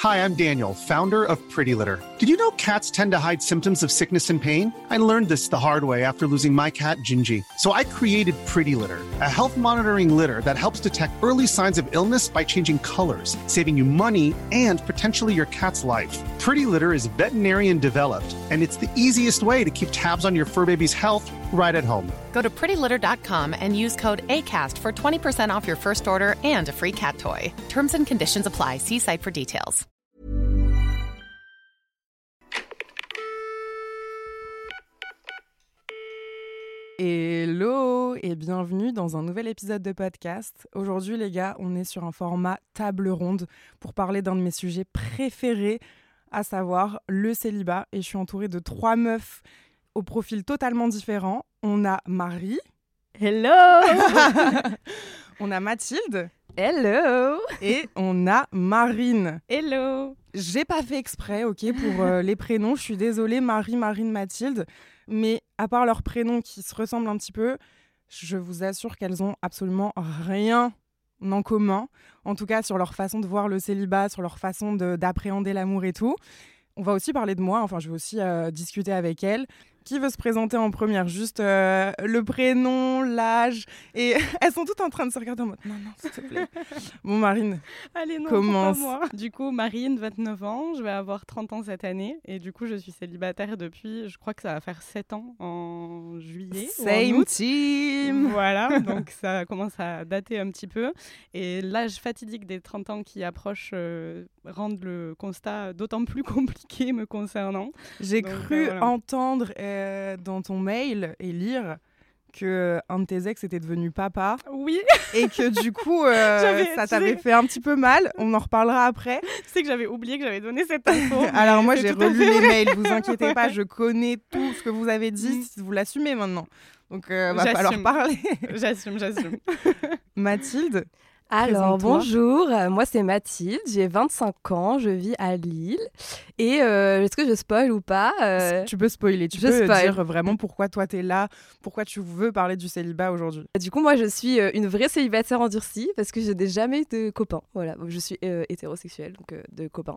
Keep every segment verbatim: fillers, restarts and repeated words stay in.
Hi, I'm Daniel, founder of Pretty Litter. Did you know cats tend to hide symptoms of sickness and pain? I learned this the hard way after losing my cat, Gingy. So I created Pretty Litter, a health monitoring litter that helps detect early signs of illness by changing colors, saving you money and potentially your cat's life. Pretty Litter is veterinarian developed, and it's the easiest way to keep tabs on your fur baby's health right at home. Go to pretty litter dot com and use code ACAST for twenty percent off your first order and a free cat toy. Terms and conditions apply. See site for details. Hello et bienvenue dans un nouvel épisode de podcast. Aujourd'hui les gars, on est sur un format table ronde pour parler d'un de mes sujets préférés, à savoir le célibat. Et je suis entourée de trois meufs au profil totalement différent. On a Marie. Hello. On a Mathilde. Hello. Et on a Marine. Hello. J'ai pas fait exprès, ok, pour euh, les prénoms. Je suis désolée, Marie, Marine, Mathilde. Mais à part leurs prénoms qui se ressemblent un petit peu, je vous assure qu'elles ont absolument rien en commun. En tout cas, sur leur façon de voir le célibat, sur leur façon de, d'appréhender l'amour et tout. On va aussi parler de moi, enfin, je vais aussi euh, discuter avec elles. Qui veut se présenter en première? Juste euh, le prénom, l'âge. Et elles sont toutes en train de se regarder en mode non, non, s'il te plaît. Bon, Marine, Allez, non, commence. c'est pas moi. Du coup, Marine, vingt-neuf ans, je vais avoir trente ans cette année. Et du coup, je suis célibataire depuis, je crois que ça va faire sept ans en juillet. Same ou en août. team. Voilà, donc ça commence à dater un petit peu. Et l'âge fatidique des trente ans qui approche euh, rendent le constat d'autant plus compliqué me concernant. J'ai Donc, cru euh, voilà. entendre euh, dans ton mail et lire que un de tes ex était devenu papa Oui, et que du coup euh, J'avais- ça tu t'avait sais- fait un petit peu mal. On en reparlera après. tu sais que j'avais oublié que j'avais donné cette info. Alors mais moi c'est j'ai tout à relu fait- les mails, vous inquiétez pas, je connais tout ce que vous avez dit, Mm. vous l'assumez maintenant. Donc euh, va J'assume. falloir parler. J'assume, j'assume. Mathilde, Alors, Présente-toi. bonjour, euh, moi c'est Mathilde, j'ai vingt-cinq ans, je vis à Lille. Et euh, est-ce que je spoil ou pas euh, tu peux spoiler, tu je peux spoil. dire vraiment pourquoi toi t'es là, pourquoi tu veux parler du célibat aujourd'hui. Du coup, moi je suis euh, une vraie célibataire endurcie parce que je n'ai jamais eu de copains. Voilà, je suis euh, hétérosexuelle, donc euh, de copains.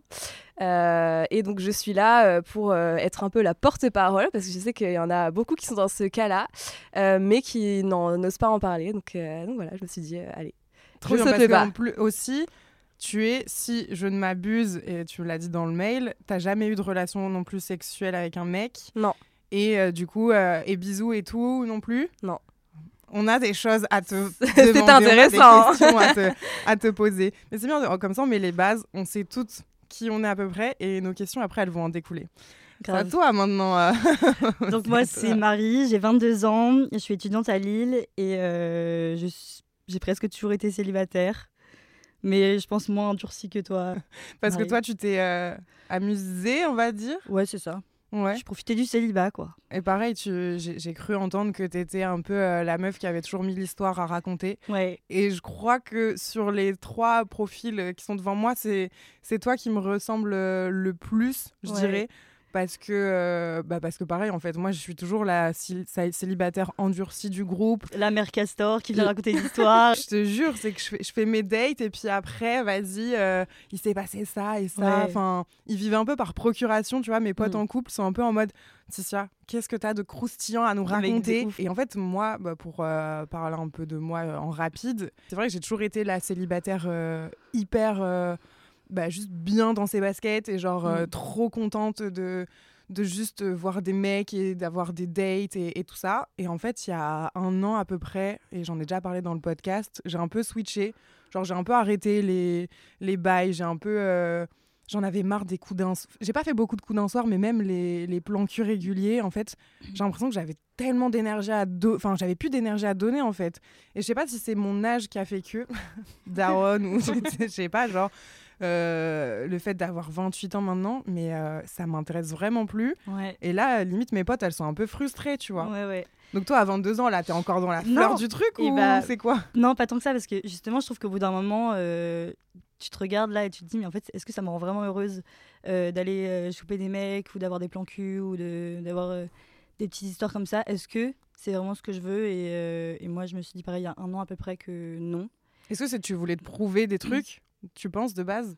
Euh, et donc je suis là euh, pour euh, être un peu la porte-parole parce que je sais qu'il y en a beaucoup qui sont dans ce cas-là, euh, mais qui n'en- n'osent pas en parler. Donc, euh, donc voilà, je me suis dit, euh, allez. Trop Je bien, saute parce le pas. qu'en plus aussi, tu es, si je ne m'abuse, et tu l'as dit dans le mail, t'as jamais eu de relation non plus sexuelle avec un mec. Non. Et euh, du coup, euh, et bisous et tout non plus. Non. On a des choses à te C'est demander, on a des intéressant. questions à te, à te poser. Mais c'est bien, comme ça on met les bases, on sait toutes qui on est à peu près, et nos questions après elles vont en découler. C'est à Grave. toi maintenant. euh. Donc moi c'est Marie, j'ai vingt-deux ans, je suis étudiante à Lille et euh, je suis- j'ai presque toujours été célibataire, mais je pense moins endurcie que toi. Parce que Marie. toi tu t'es euh, amusée, on va dire. Ouais c'est ça, Ouais. je profitais du célibat quoi. Et pareil, tu, j'ai, j'ai cru entendre que t'étais un peu euh, la meuf qui avait toujours mille histoires à raconter. Ouais, Et je crois que sur les trois profils euh, qui sont devant moi, c'est, c'est toi qui me ressemble euh, le plus, je Ouais. dirais. Parce que, euh, bah parce que pareil, en fait, moi, je suis toujours la cil- sa- célibataire endurcie du groupe. la mère Castor qui vient Le- raconter des histoires. Je te jure, c'est que je fais, je fais mes dates et puis après, vas-y, euh, il s'est passé ça et ça. Ouais. Enfin, ils vivent un peu par procuration, tu vois. Mes potes Mm. en couple sont un peu en mode, Ticia, qu'est-ce que t'as de croustillant à nous Avec des raconter? ouf. Et en fait, moi, bah, pour euh, parler un peu de moi euh, en rapide, c'est vrai que j'ai toujours été la célibataire euh, hyper, euh, bah, juste bien dans ses baskets et genre euh, Mm. trop contente de de juste euh, voir des mecs et d'avoir des dates et, et tout ça. Et en fait, il y a un an à peu près, et j'en ai déjà parlé dans le podcast, j'ai un peu switché. Genre, j'ai un peu arrêté les, les bails, j'ai un peu... euh, j'en avais marre des coups d'un... J'ai pas fait beaucoup de coups d'un soir, mais même les, les plans cul réguliers, en fait, j'ai l'impression que j'avais tellement d'énergie à... Do... Enfin, j'avais plus d'énergie à donner, en fait. Et je sais pas si c'est mon âge qui a fait que... Daron, ou je sais pas, genre... euh, le fait d'avoir vingt-huit ans maintenant, mais euh, ça m'intéresse vraiment plus. Ouais. Et là, limite, mes potes, elles sont un peu frustrées, tu vois. Ouais, ouais. Donc toi, à vingt-deux ans, là, t'es encore dans la fleur Non. du truc Et ou bah, c'est quoi? Non, pas tant que ça, parce que justement, je trouve qu'au bout d'un moment, euh, tu te regardes là et tu te dis, mais en fait, est-ce que ça me rend vraiment heureuse euh, d'aller euh, choper des mecs ou d'avoir des plans cul ou de, d'avoir euh, des petites histoires comme ça? Est-ce que c'est vraiment ce que je veux? et, euh, et moi, je me suis dit pareil il y a un an à peu près que non. Est-ce que c'est tu voulais te prouver des trucs, tu penses, de base?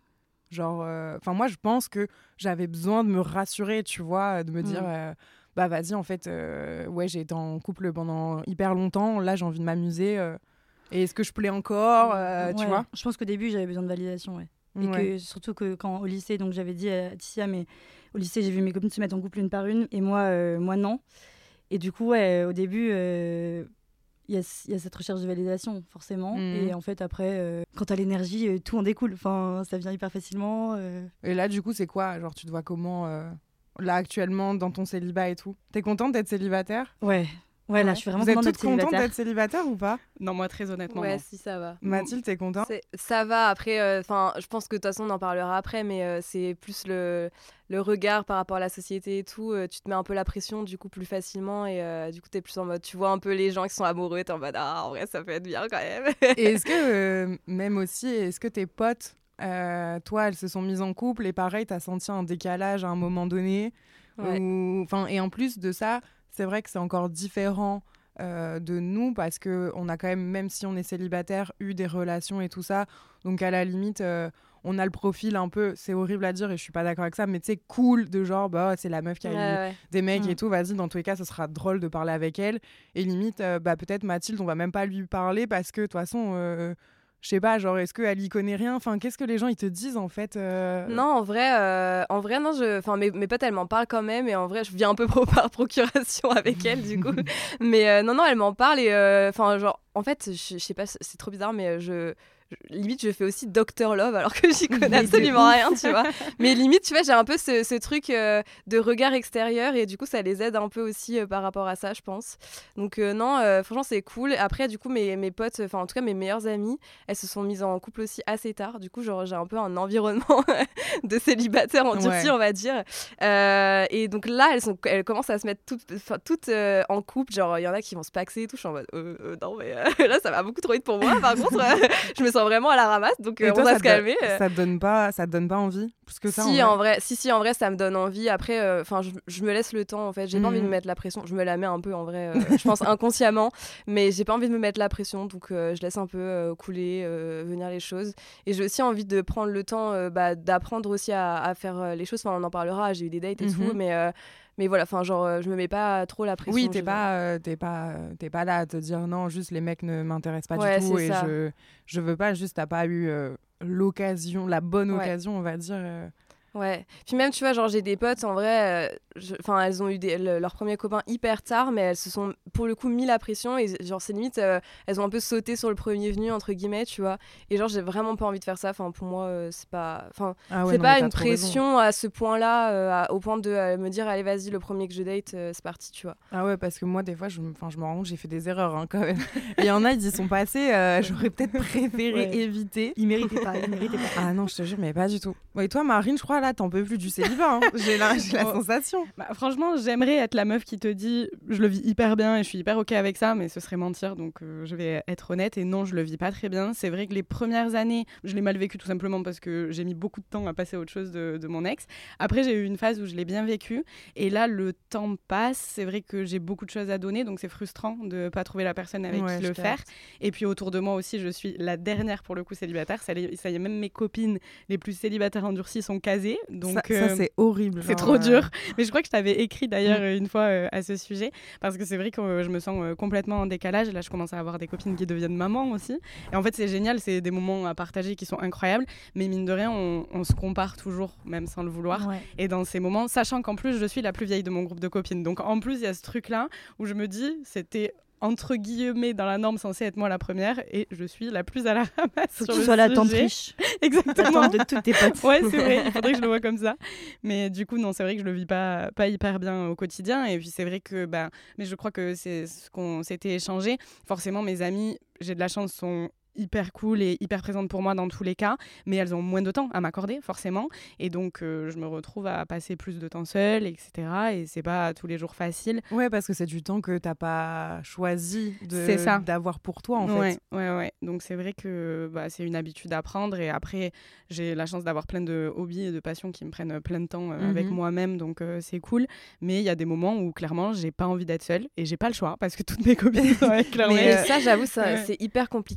Genre, enfin, euh, moi, je pense que j'avais besoin de me rassurer, tu vois, de me dire, mmh. euh, bah vas-y, en fait, euh, ouais, j'ai été en couple pendant hyper longtemps, là, j'ai envie de m'amuser. Euh, et est-ce que je plais encore, euh, ouais, tu vois? Je pense qu'au début, j'avais besoin de validation, ouais. Et ouais. que surtout que quand au lycée, donc j'avais dit à Tissia, mais au lycée, j'ai vu mes copines se mettre en couple une par une, et moi, euh, moi non. Et du coup, ouais, au début, il euh, y, y a cette recherche de validation, forcément. Mmh. Et en fait, après, euh, quand t'as l'énergie, euh, tout en découle. Enfin, ça vient hyper facilement. Euh... Et là, du coup, c'est quoi? Genre, tu te vois comment, euh, là, actuellement, dans ton célibat et tout? T'es contente d'être célibataire? Ouais. Ouais, là, je suis vraiment Vous êtes contente toutes contentes d'être célibataire ou pas? Non, moi, très honnêtement. Ouais, non. si, ça va. Mathilde, t'es contente? c'est, Ça va. Après, enfin, euh, je pense que de toute façon, on en parlera après, mais euh, c'est plus le, le regard par rapport à la société et tout. Euh, tu te mets un peu la pression, du coup, plus facilement. Et euh, du coup, t'es plus en mode, tu vois un peu les gens qui sont amoureux, t'es en mode, ah, en vrai, ça peut être bien quand même. Et est-ce que, euh, même aussi, est-ce que tes potes, euh, toi, elles se sont mises en couple et pareil, t'as senti un décalage à un moment donné? Ouais. Ou... Enfin, et en plus de ça, c'est vrai que c'est encore différent. Euh, de nous parce que on a quand même, même si on est célibataire, eu des relations et tout ça, donc à la limite euh, on a le profil un peu, c'est horrible à dire et je suis pas d'accord avec ça, mais tu sais, cool, de genre bah c'est la meuf qui a ouais, eu ouais. des mecs mmh. et tout, vas-y, dans tous les cas ce sera drôle de parler avec elle, et limite euh, bah peut-être Mathilde on va même pas lui parler parce que de toute façon euh, je sais pas, genre, est-ce qu'elle y connaît rien? Enfin, qu'est-ce que les gens, ils te disent, en fait euh... Non, en vrai, euh, en vrai, non, je... enfin, mes, mes potes, elles m'en parlent quand même, et en vrai, je viens un peu pro- par procuration avec elles, du coup. Mais euh, non, non, elles m'en parlent, et enfin, euh, genre, en fait, je sais pas, c'est trop bizarre, mais je... limite je fais aussi Doctor Love alors que j'y connais absolument rien, tu vois, mais limite tu vois j'ai un peu ce, ce truc euh, de regard extérieur et du coup ça les aide un peu aussi euh, par rapport à ça, je pense. Donc euh, non euh, franchement c'est cool. Après du coup mes, mes potes, enfin en tout cas mes meilleures amies, elles se sont mises en couple aussi assez tard, du coup genre j'ai un peu un environnement de célibataires endurcis, ouais. on va dire, euh, et donc là elles, sont, elles commencent à se mettre toutes, toutes euh, en couple, genre il y en a qui vont se paxer et tout, je suis en mode euh, euh, non mais euh, là ça va beaucoup trop vite pour moi, par contre euh, je me sens vraiment à la ramasse, donc euh, toi, on va se calmer. Do- ça te donne pas, ça te donne pas envie plus que ça? Si en vrai, en vrai, si si en vrai, ça me donne envie. Après, enfin, euh, je, je me laisse le temps en fait. J'ai mmh. pas envie de me mettre la pression. Je me la mets un peu en vrai. Euh, je pense inconsciemment, mais j'ai pas envie de me mettre la pression, donc euh, je laisse un peu euh, couler, euh, venir les choses. Et j'ai aussi envie de prendre le temps, euh, bah, d'apprendre aussi à, à faire euh, les choses. Enfin, on en parlera. J'ai eu des dates et mmh. tout, mais euh, Mais voilà, enfin genre euh, je me mets pas trop la pression. Oui, t'es pas, euh, t'es pas, euh, t'es pas là à te dire non, juste les mecs ne m'intéressent pas ouais, du tout et ça. je, je veux pas, juste t'as pas eu euh, l'occasion, la bonne ouais. occasion, on va dire. Euh... Ouais. Puis même, tu vois, genre j'ai des potes, en vrai, enfin, euh, elles ont eu des, le, leurs premiers copains hyper tard, mais elles se sont pour le coup mis la pression et genre c'est limite, euh, elles ont un peu sauté sur le premier venu entre guillemets, tu vois. Et genre j'ai vraiment pas envie de faire ça. Enfin pour moi, euh, c'est pas, enfin ah ouais, c'est non, pas une pression raison. À ce point-là, euh, à, au point de euh, me dire allez vas-y le premier que je date, euh, c'est parti, tu vois. Ah ouais, parce que moi des fois, je, enfin je me rends compte, j'ai fait des erreurs hein, quand même. Il y en a, ils y sont passés, euh, j'aurais peut-être préféré ouais. éviter. Ils méritaient pas, ils méritaient pas. Ah non, je te jure, mais pas du tout. Ouais, et toi, Marine, je crois là, t'en peux plus du célibat. Hein. J'ai la, j'ai la oh. sensation. Bah, franchement, j'aimerais être la meuf qui te dit je le vis hyper bien et je suis hyper ok avec ça, mais ce serait mentir, donc euh, je vais être honnête et non, je le vis pas très bien. C'est vrai que les premières années, je l'ai mal vécu tout simplement parce que j'ai mis beaucoup de temps à passer à autre chose de, de mon ex. Après, j'ai eu une phase où je l'ai bien vécu et là, le temps passe. C'est vrai que j'ai beaucoup de choses à donner, donc c'est frustrant de pas trouver la personne avec ouais, qui le faire. Et puis autour de moi aussi, je suis la dernière pour le coup célibataire. Ça, ça y est, même mes copines les plus célibataires endurcies sont casées, donc ça, euh, ça c'est horrible. C'est trop euh... dur. Mais je crois que je t'avais écrit d'ailleurs mmh. une fois euh, à ce sujet parce que c'est vrai que euh, je me sens euh, complètement en décalage. Là, je commence à avoir des copines qui deviennent mamans aussi. Et en fait, c'est génial. C'est des moments à partager qui sont incroyables. Mais mine de rien, on, on se compare toujours, même sans le vouloir. Ouais. Et dans ces moments, sachant qu'en plus, je suis la plus vieille de mon groupe de copines. Donc en plus, il y a ce truc-là où je me dis, c'était entre guillemets dans la norme censée être moi la première et je suis la plus à la ramasse. Faut sur que tu le sois la sujet. tante riche. Exactement. de toutes tes potes. Ouais, c'est vrai. Il faudrait que je le vois comme ça. Mais du coup, non, c'est vrai que je le vis pas, pas hyper bien au quotidien. Et puis c'est vrai que, bah, mais je crois que c'est ce qu'on s'était échangé. Forcément, mes amis, j'ai de la chance, sont hyper cool et hyper présente pour moi dans tous les cas, mais elles ont moins de temps à m'accorder forcément, et donc euh, je me retrouve à passer plus de temps seule, et cetera. Et c'est pas tous les jours facile. Ouais, parce que c'est du temps que t'as pas choisi de, c'est ça. d'avoir pour toi en ouais, fait. Ouais, ouais. Donc c'est vrai que bah, c'est une habitude à prendre, et après j'ai la chance d'avoir plein de hobbies et de passions qui me prennent plein de temps euh, mm-hmm. avec moi-même, donc euh, c'est cool. Mais il y a des moments où clairement j'ai pas envie d'être seule et j'ai pas le choix parce que toutes mes copines sont avec leur mais euh, ça, j'avoue, ça, ouais. c'est hyper compliqué comme sujet.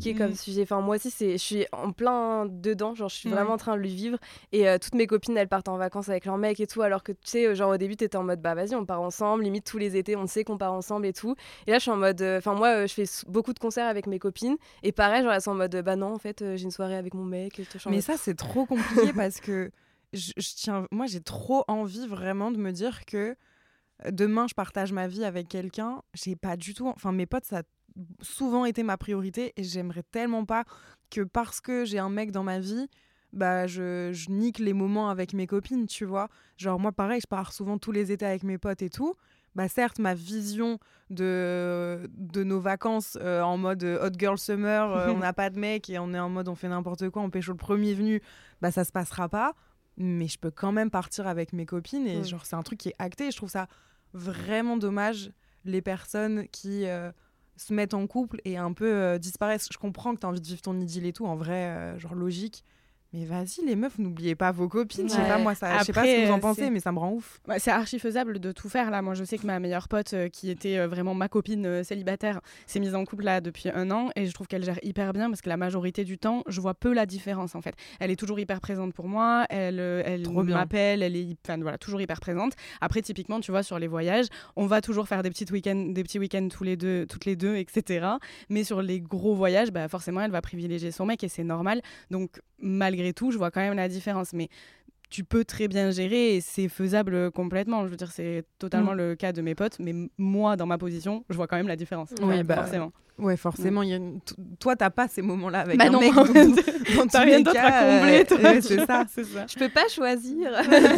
sujet. Enfin, moi aussi, c'est, je suis en plein dedans. Genre, je suis Ouais. vraiment en train de le vivre. Et euh, toutes mes copines, elles partent en vacances avec leur mec et tout. Alors que tu sais, genre au début, t'étais en mode bah vas-y, on part ensemble. Limite tous les étés, on sait qu'on part ensemble et tout. Et là, je suis en mode. Enfin, euh, moi, euh, je fais s- beaucoup de concerts avec mes copines. Et pareil, genre elles sont en mode bah non, en fait, euh, j'ai une soirée avec mon mec. Et tout, je suis en Mais mode, ça, c'est trop compliqué parce que je, je tiens, moi, j'ai trop envie vraiment de me dire que euh, demain, je partage ma vie avec quelqu'un. J'ai pas du tout. Enfin, mes potes, ça a souvent été ma priorité et j'aimerais tellement pas que parce que j'ai un mec dans ma vie, bah, je, je nique les moments avec mes copines, tu vois. Genre, moi, pareil, je pars souvent tous les étés avec mes potes et tout. Bah, certes, ma vision de, de nos vacances euh, en mode euh, hot girl summer, euh, on n'a pas de mec et on est en mode on fait n'importe quoi, on pécho le premier venu, bah, ça se passera pas. Mais je peux quand même partir avec mes copines et Mm. genre, c'est un truc qui est acté. Et je trouve ça vraiment dommage, les personnes qui euh, se mettent en couple et un peu euh, disparaissent. Je comprends que tu as envie de vivre ton idylle et tout, en vrai, euh, genre logique. Mais vas-y, les meufs, n'oubliez pas vos copines. Je sais Ouais. pas, moi, ça, je sais pas ce Après, que vous en euh, pensez, c'est- mais ça me rend ouf. Ouais, c'est archi faisable de tout faire là. Moi, je sais que ma meilleure pote, euh, qui était euh, vraiment ma copine euh, célibataire, s'est mise en couple là depuis un an et je trouve qu'elle gère hyper bien parce que la majorité du temps, je vois peu la différence en fait. Elle est toujours hyper présente pour moi, elle, euh, elle Trop bien. m'appelle, elle est hy- enfin, voilà, toujours hyper présente. Après, typiquement, tu vois, sur les voyages, on va toujours faire des, petites week-ends, des petits week-ends tous les deux, toutes les deux, et cetera. Mais sur les gros voyages, bah, forcément, elle va privilégier son mec et c'est normal. Donc, malgré tout, je vois quand même la différence. Mais tu peux très bien gérer et c'est faisable complètement. Je veux dire, c'est totalement Mm. le cas de mes potes, mais m- moi, dans ma position, je vois quand même la différence. Oui, Ouais, bah, forcément. Ouais, forcément. il Y a une... t- Toi, t'as pas ces moments-là avec Bah un non, mec. Donc, dans t'as tous rien les d'autre cas, à combler, euh, toi. ouais, c'est ça. c'est ça. je peux pas choisir.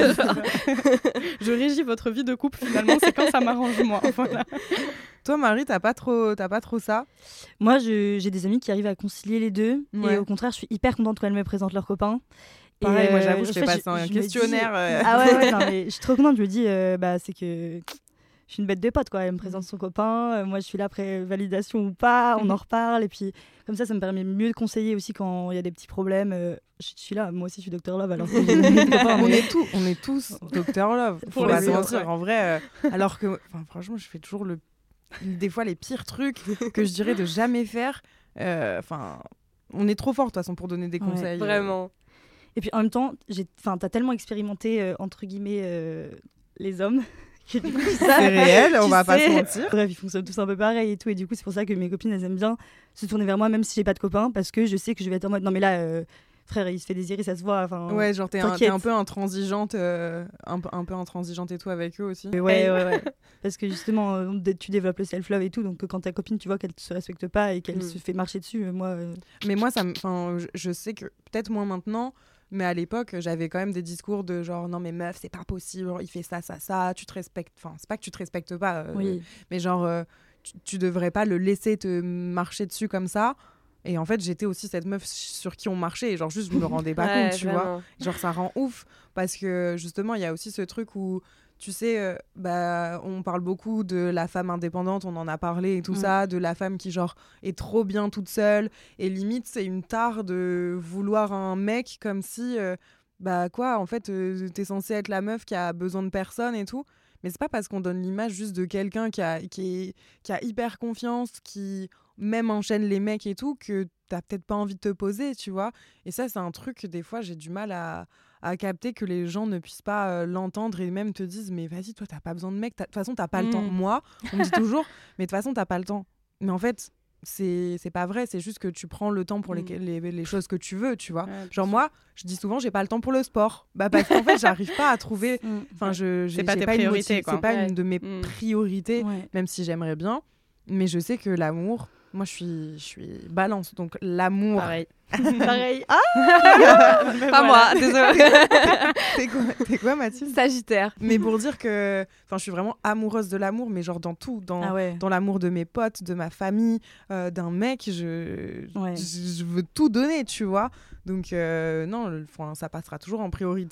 Je régis votre vie de couple, finalement, c'est quand ça m'arrange, moi. Voilà. Toi, Marie, t'as pas trop, t'as pas trop ça. Moi, je- j'ai des amis qui arrivent à concilier les deux. Ouais. Et au contraire, je suis hyper contente quand elles me présentent leurs copains. Et, Pareil, moi, euh, j'avoue, en je fait, fais passer un me dis- questionnaire. euh, Ah ouais, ouais, non, mais je suis trop contente. Je me dis, euh, bah, c'est que je suis une bête de pote, quoi. Elle me présente son copain. euh, moi, je suis là après validation ou pas. On en reparle. Et puis, comme ça, ça me permet mieux de conseiller aussi quand il y a des petits problèmes. euh, je suis là. Moi aussi, je suis docteur Love. Alors que j'ai des copains, on, mais- est tous, on est tous Docteur Love. Faut Pour pas les se autres, mentir. ouais. En vrai, euh, alors que, enfin, franchement, je fais toujours le, des fois les pires trucs que je dirais de jamais faire. Euh, Enfin, on est trop fort de toute façon pour donner des Ouais, conseils. euh. Vraiment. Et puis en même temps, j'ai, enfin, t'as tellement expérimenté euh, entre guillemets euh, les hommes que du coup, ils savent- C'est réel, on tu va pas se sais. mentir. Bref, ils fonctionnent tous un peu pareil et tout. Et du coup, c'est pour ça que mes copines, elles aiment bien se tourner vers moi, même si j'ai pas de copain, parce que je sais que je vais être en mode non mais là, euh, frère, il se fait désirer, ça se voit. Enfin, Ouais, genre t'es un, t'es t'inquiète. un peu intransigeante, euh, un, peu- un peu intransigeante et tout avec eux aussi. Ouais, ouais, ouais. Parce que justement, euh, dé- tu développes le self-love et tout. Donc, euh, quand ta copine, tu vois qu'elle se respecte pas et qu'elle Mm. se fait marcher dessus, euh, moi. euh, Mais moi, ça me, enfin, je, je sais que peut-être moins maintenant, mais à l'époque, j'avais quand même des discours de genre non mais meuf, c'est pas possible, il fait ça, ça, ça, tu te respectes. Enfin, c'est pas que tu te respectes pas, euh, Oui. mais genre euh, tu, tu devrais pas le laisser te marcher dessus comme ça. Et en fait, j'étais aussi cette meuf sur qui on marchait et genre juste je me rendais pas Ouais, compte, tu vois. vraiment. Genre ça rend ouf parce que justement, il y a aussi ce truc où tu sais, euh, bah, on parle beaucoup de la femme indépendante, on en a parlé et tout Mm. ça, de la femme qui genre est trop bien toute seule et limite c'est une tare de vouloir un mec comme si euh, bah quoi en fait euh, t'es censée être la meuf qui a besoin de personne et tout. Mais c'est pas parce qu'on donne l'image juste de quelqu'un qui a, qui, est, qui a hyper confiance, qui même enchaîne les mecs et tout, que t'as peut-être pas envie de te poser, tu vois. Et ça, c'est un truc que des fois, j'ai du mal à, à capter, que les gens ne puissent pas euh, l'entendre et même te disent, mais vas-y, toi, t'as pas besoin de mec. T'as- De toute façon, t'as pas le Mm. temps. Moi, on me dit toujours, mais de toute façon, t'as pas le temps. Mais en fait, c'est c'est pas vrai. C'est juste que tu prends le temps pour les, Mm. les, les choses que tu veux, tu vois. Ouais, bien Genre sûr. moi, je dis souvent, j'ai pas le temps pour le sport. Bah parce qu'en fait, j'arrive pas à trouver... Enfin, je j'ai- C'est pas j'ai tes une priorités, motive- quoi. C'est pas Ouais. une de mes Mm. priorités, Ouais. même si j'aimerais bien. Mais je sais que l'amour, moi, je suis, je suis balance. Donc l'amour... Pareil. Pareil. Pas moi, désolée. T'es quoi, t'es quoi, Mathilde? Sagittaire. Mais pour dire que... Enfin, je suis vraiment amoureuse de l'amour, mais genre dans tout. Dans, Ah ouais. dans l'amour de mes potes, de ma famille, euh, d'un mec. Je, Ouais. je, je veux tout donner, tu vois. Donc, euh, non, le- enfin, ça passera toujours en priorité.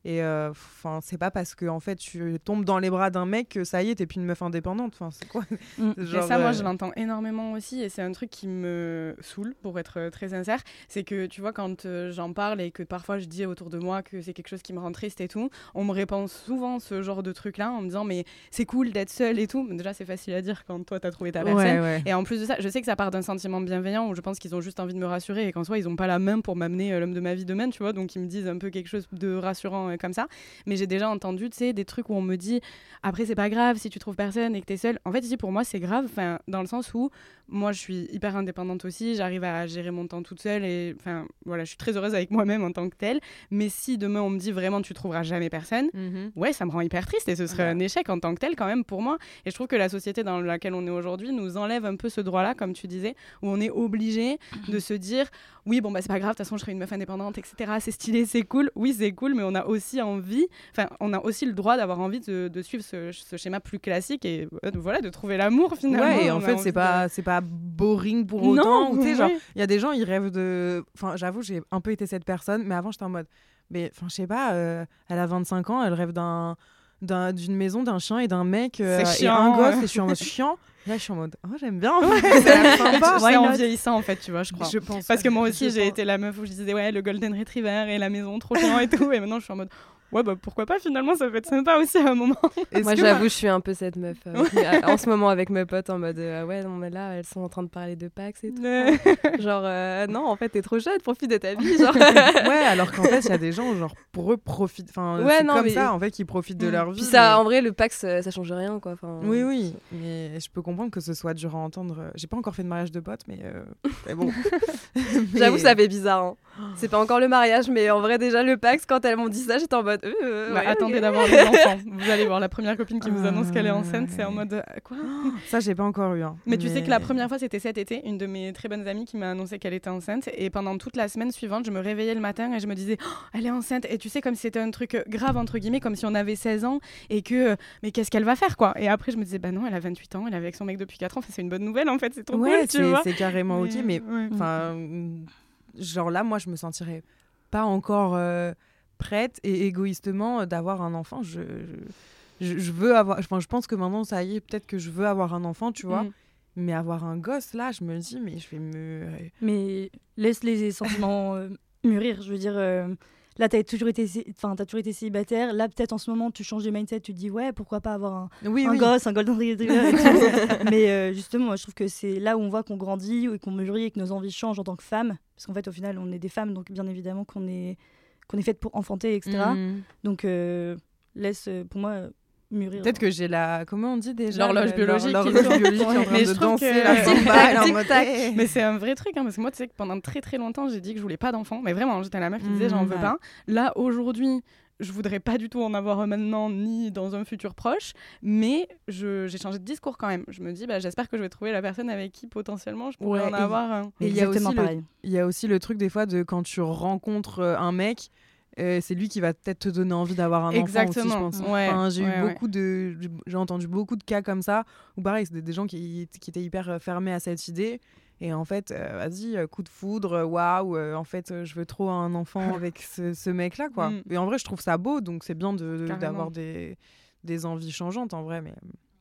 Et enfin, euh, c'est pas parce que en fait tu tombes dans les bras d'un mec que ça y est, t'es plus une meuf indépendante. Enfin, c'est quoi mmh. Genre, Et ça, euh... moi, je l'entends énormément aussi, et c'est un truc qui me saoule, pour être très sincère. C'est que tu vois, quand euh, j'en parle et que parfois je dis autour de moi que c'est quelque chose qui me rend triste et tout, on me répond souvent ce genre de truc-là en me disant mais c'est cool d'être seule et tout. Mais déjà, c'est facile à dire quand toi t'as trouvé ta personne. Ouais, ouais. Et en plus de ça, je sais que ça part d'un sentiment bienveillant où je pense qu'ils ont juste envie de me rassurer et qu'en soi, ils ont pas la main pour m'amener euh, l'homme de ma vie demain, tu vois. Donc ils me disent un peu quelque chose de rassurant comme ça, mais j'ai déjà entendu, tu sais, des trucs où on me dit après c'est pas grave si tu trouves personne et que t'es seule. En fait, ici pour moi c'est grave, enfin dans le sens où moi je suis hyper indépendante aussi, j'arrive à gérer mon temps toute seule et enfin voilà, je suis très heureuse avec moi-même en tant que telle. Mais si demain on me dit vraiment tu trouveras jamais personne, mm-hmm. ouais, ça me rend hyper triste et ce serait ouais. un échec en tant que tel quand même pour moi. Et je trouve que la société dans laquelle on est aujourd'hui nous enlève un peu ce droit-là, comme tu disais, où on est obligé de se dire oui bon bah c'est pas grave, de toute façon je serai une meuf indépendante, et cetera. C'est stylé, c'est cool, oui c'est cool, mais on a aussi envie, enfin on a aussi le droit d'avoir envie de, de suivre ce, ce schéma plus classique et euh, voilà, de trouver l'amour finalement. Ouais, et en fait c'est pas de... c'est pas boring pour autant. Tu sais, genre il y a des gens ils rêvent de, enfin j'avoue j'ai un peu été cette personne, mais avant j'étais en mode mais enfin je sais pas, euh, elle a vingt-cinq ans, elle rêve d'un, d'un d'une maison, d'un chien et d'un mec euh, c'est et chiant, un gosse, ouais. et je suis en mode chiant. Là, je suis en mode, oh, j'aime bien. En fait. C'est sympa. C'est en vieillissant, en fait, tu vois, je crois. Je pense. Parce que moi aussi, j'ai pense. été la meuf où je disais, ouais, le Golden Retriever et la maison, trop chiant et tout. Et maintenant, je suis en mode, ouais, bah pourquoi pas, finalement, ça peut être sympa aussi à un moment. Moi, j'avoue, moi... je suis un peu cette meuf. Euh, ouais. En ce moment, avec mes potes, en mode, euh, ouais, non, mais là, elles sont en train de parler de Pax et tout. Ouais. Genre, euh, non, en fait, t'es trop jeune, profite de ta vie. Genre. Ouais, alors qu'en fait, il y a des gens, genre, pour eux, profitent. Enfin, ouais, c'est non, comme mais... ça, en fait, qui profitent de mmh. leur vie. Puis ça, mais... en vrai, le Pax, ça, ça change rien, quoi. Enfin, oui, oui. Mais je peux comprendre que ce soit dur à entendre. J'ai pas encore fait de mariage de potes, mais, euh... mais bon. mais... J'avoue, ça fait bizarre. Hein. C'est pas encore le mariage, mais en vrai, déjà, le Pax, quand elles m'ont dit ça, j'étais en mode. Euh, bah, ouais, attendez okay. d'avoir des enfants. Vous allez voir la première copine qui vous annonce qu'elle est enceinte, c'est en mode quoi. Ça, j'ai pas encore eu. Hein. Mais, mais tu sais que la première fois, c'était cet été, une de mes très bonnes amies qui m'a annoncé qu'elle était enceinte. Et pendant toute la semaine suivante, je me réveillais le matin et je me disais, oh, elle est enceinte. Et tu sais, comme si c'était un truc grave, entre guillemets, comme si on avait seize ans et que, mais qu'est-ce qu'elle va faire, quoi. Et après, je me disais, bah non, elle a vingt-huit ans, elle est avec son mec depuis quatre ans. Enfin, c'est une bonne nouvelle, en fait, c'est trop ouais, cool, tu c'est, vois. c'est carrément ok, mais enfin, ouais. genre là, moi, je me sentirais pas encore euh, prête et égoïstement d'avoir un enfant. Je, je, je, je veux avoir, enfin, je pense que maintenant, ça y est, peut-être que je veux avoir un enfant, tu vois. Mm. Mais avoir un gosse, là, je me dis, mais je vais me... Mais laisse les sentiments euh, mûrir, je veux dire... Euh... Là, t'as toujours été, enfin, t'as toujours été célibataire. Là, peut-être en ce moment, tu changes de mindset. Tu te dis, ouais, pourquoi pas avoir un, oui, un oui. gosse, un golden retriever. Mais euh, justement, moi, je trouve que c'est là où on voit qu'on grandit et qu'on mûrit et que nos envies changent en tant que femmes. Parce qu'en fait, au final, on est des femmes, donc bien évidemment qu'on est, qu'on est faites pour enfanter, et cetera. Mm. Donc, euh, laisse, pour moi... mûrir. Peut-être que j'ai la... Comment on dit déjà l'horloge biologique. L'horloge biologique qui est en train mais de danser que... la samba. En mode... hey. Mais c'est un vrai truc, hein, parce que moi, tu sais que pendant très très longtemps, j'ai dit que je voulais pas d'enfants. Mais vraiment, j'étais la meuf qui disait, mmh, j'en veux ouais. pas. Là, aujourd'hui, je voudrais pas du tout en avoir un maintenant, ni dans un futur proche. Mais je... j'ai changé de discours quand même. Je me dis, bah, j'espère que je vais trouver la personne avec qui potentiellement je pourrais ouais, en et... avoir un. Et il y a aussi le... il y a aussi le truc des fois de quand tu rencontres un mec... Euh, c'est lui qui va peut-être te donner envie d'avoir un Exactement. enfant aussi, je pense. Ouais, enfin, j'ai ouais, eu ouais. beaucoup de, j'ai entendu beaucoup de cas comme ça où pareil, c'était des gens qui, qui étaient hyper fermés à cette idée et en fait, euh, vas-y, coup de foudre, waouh, euh, en fait, je veux trop un enfant avec ce, ce mec-là, quoi. Mm. Et en vrai, je trouve ça beau, donc c'est bien de, de, d'avoir des, des envies changeantes, en vrai. Mais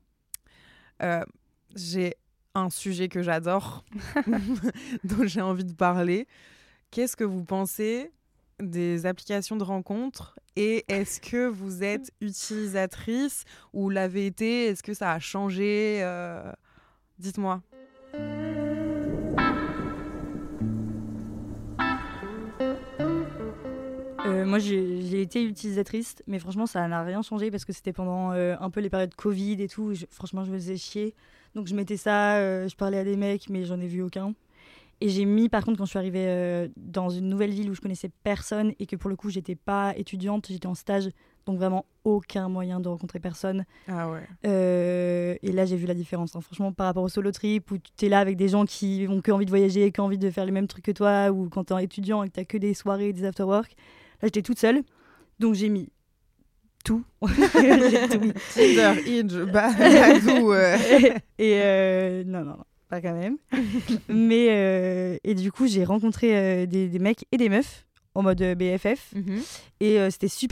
euh, j'ai un sujet que j'adore, dont j'ai envie de parler. Qu'est-ce que vous pensez des applications de rencontres et est-ce que vous êtes utilisatrice ou l'avez été? Est-ce que ça a changé euh... Dites-moi. Euh, moi, j'ai, j'ai été utilisatrice, mais franchement, ça n'a rien changé parce que c'était pendant euh, un peu les périodes Covid et tout. Je, franchement, je me faisais chier. Donc, je mettais ça, euh, je parlais à des mecs, mais j'en ai vu aucun. Et j'ai mis, par contre, quand je suis arrivée euh, dans une nouvelle ville où je connaissais personne et que pour le coup, j'étais pas étudiante, j'étais en stage, donc vraiment aucun moyen de rencontrer personne. Ah ouais. Euh, et là, j'ai vu la différence. Hein. Franchement, par rapport au solo trip où tu es là avec des gens qui ont que envie de voyager, qui ont envie de faire les mêmes trucs que toi, ou quand tu es étudiant et que tu que des soirées, des after-work. Là, j'étais toute seule, donc j'ai mis tout. j'ai tout mis. Tinder, Hinge, Badoo. Euh. Et euh, non, non, non. Pas quand même. Mais, euh, et du coup, j'ai rencontré euh, des, des mecs et des meufs en mode B F F. Mm-hmm. Et euh, c'était super.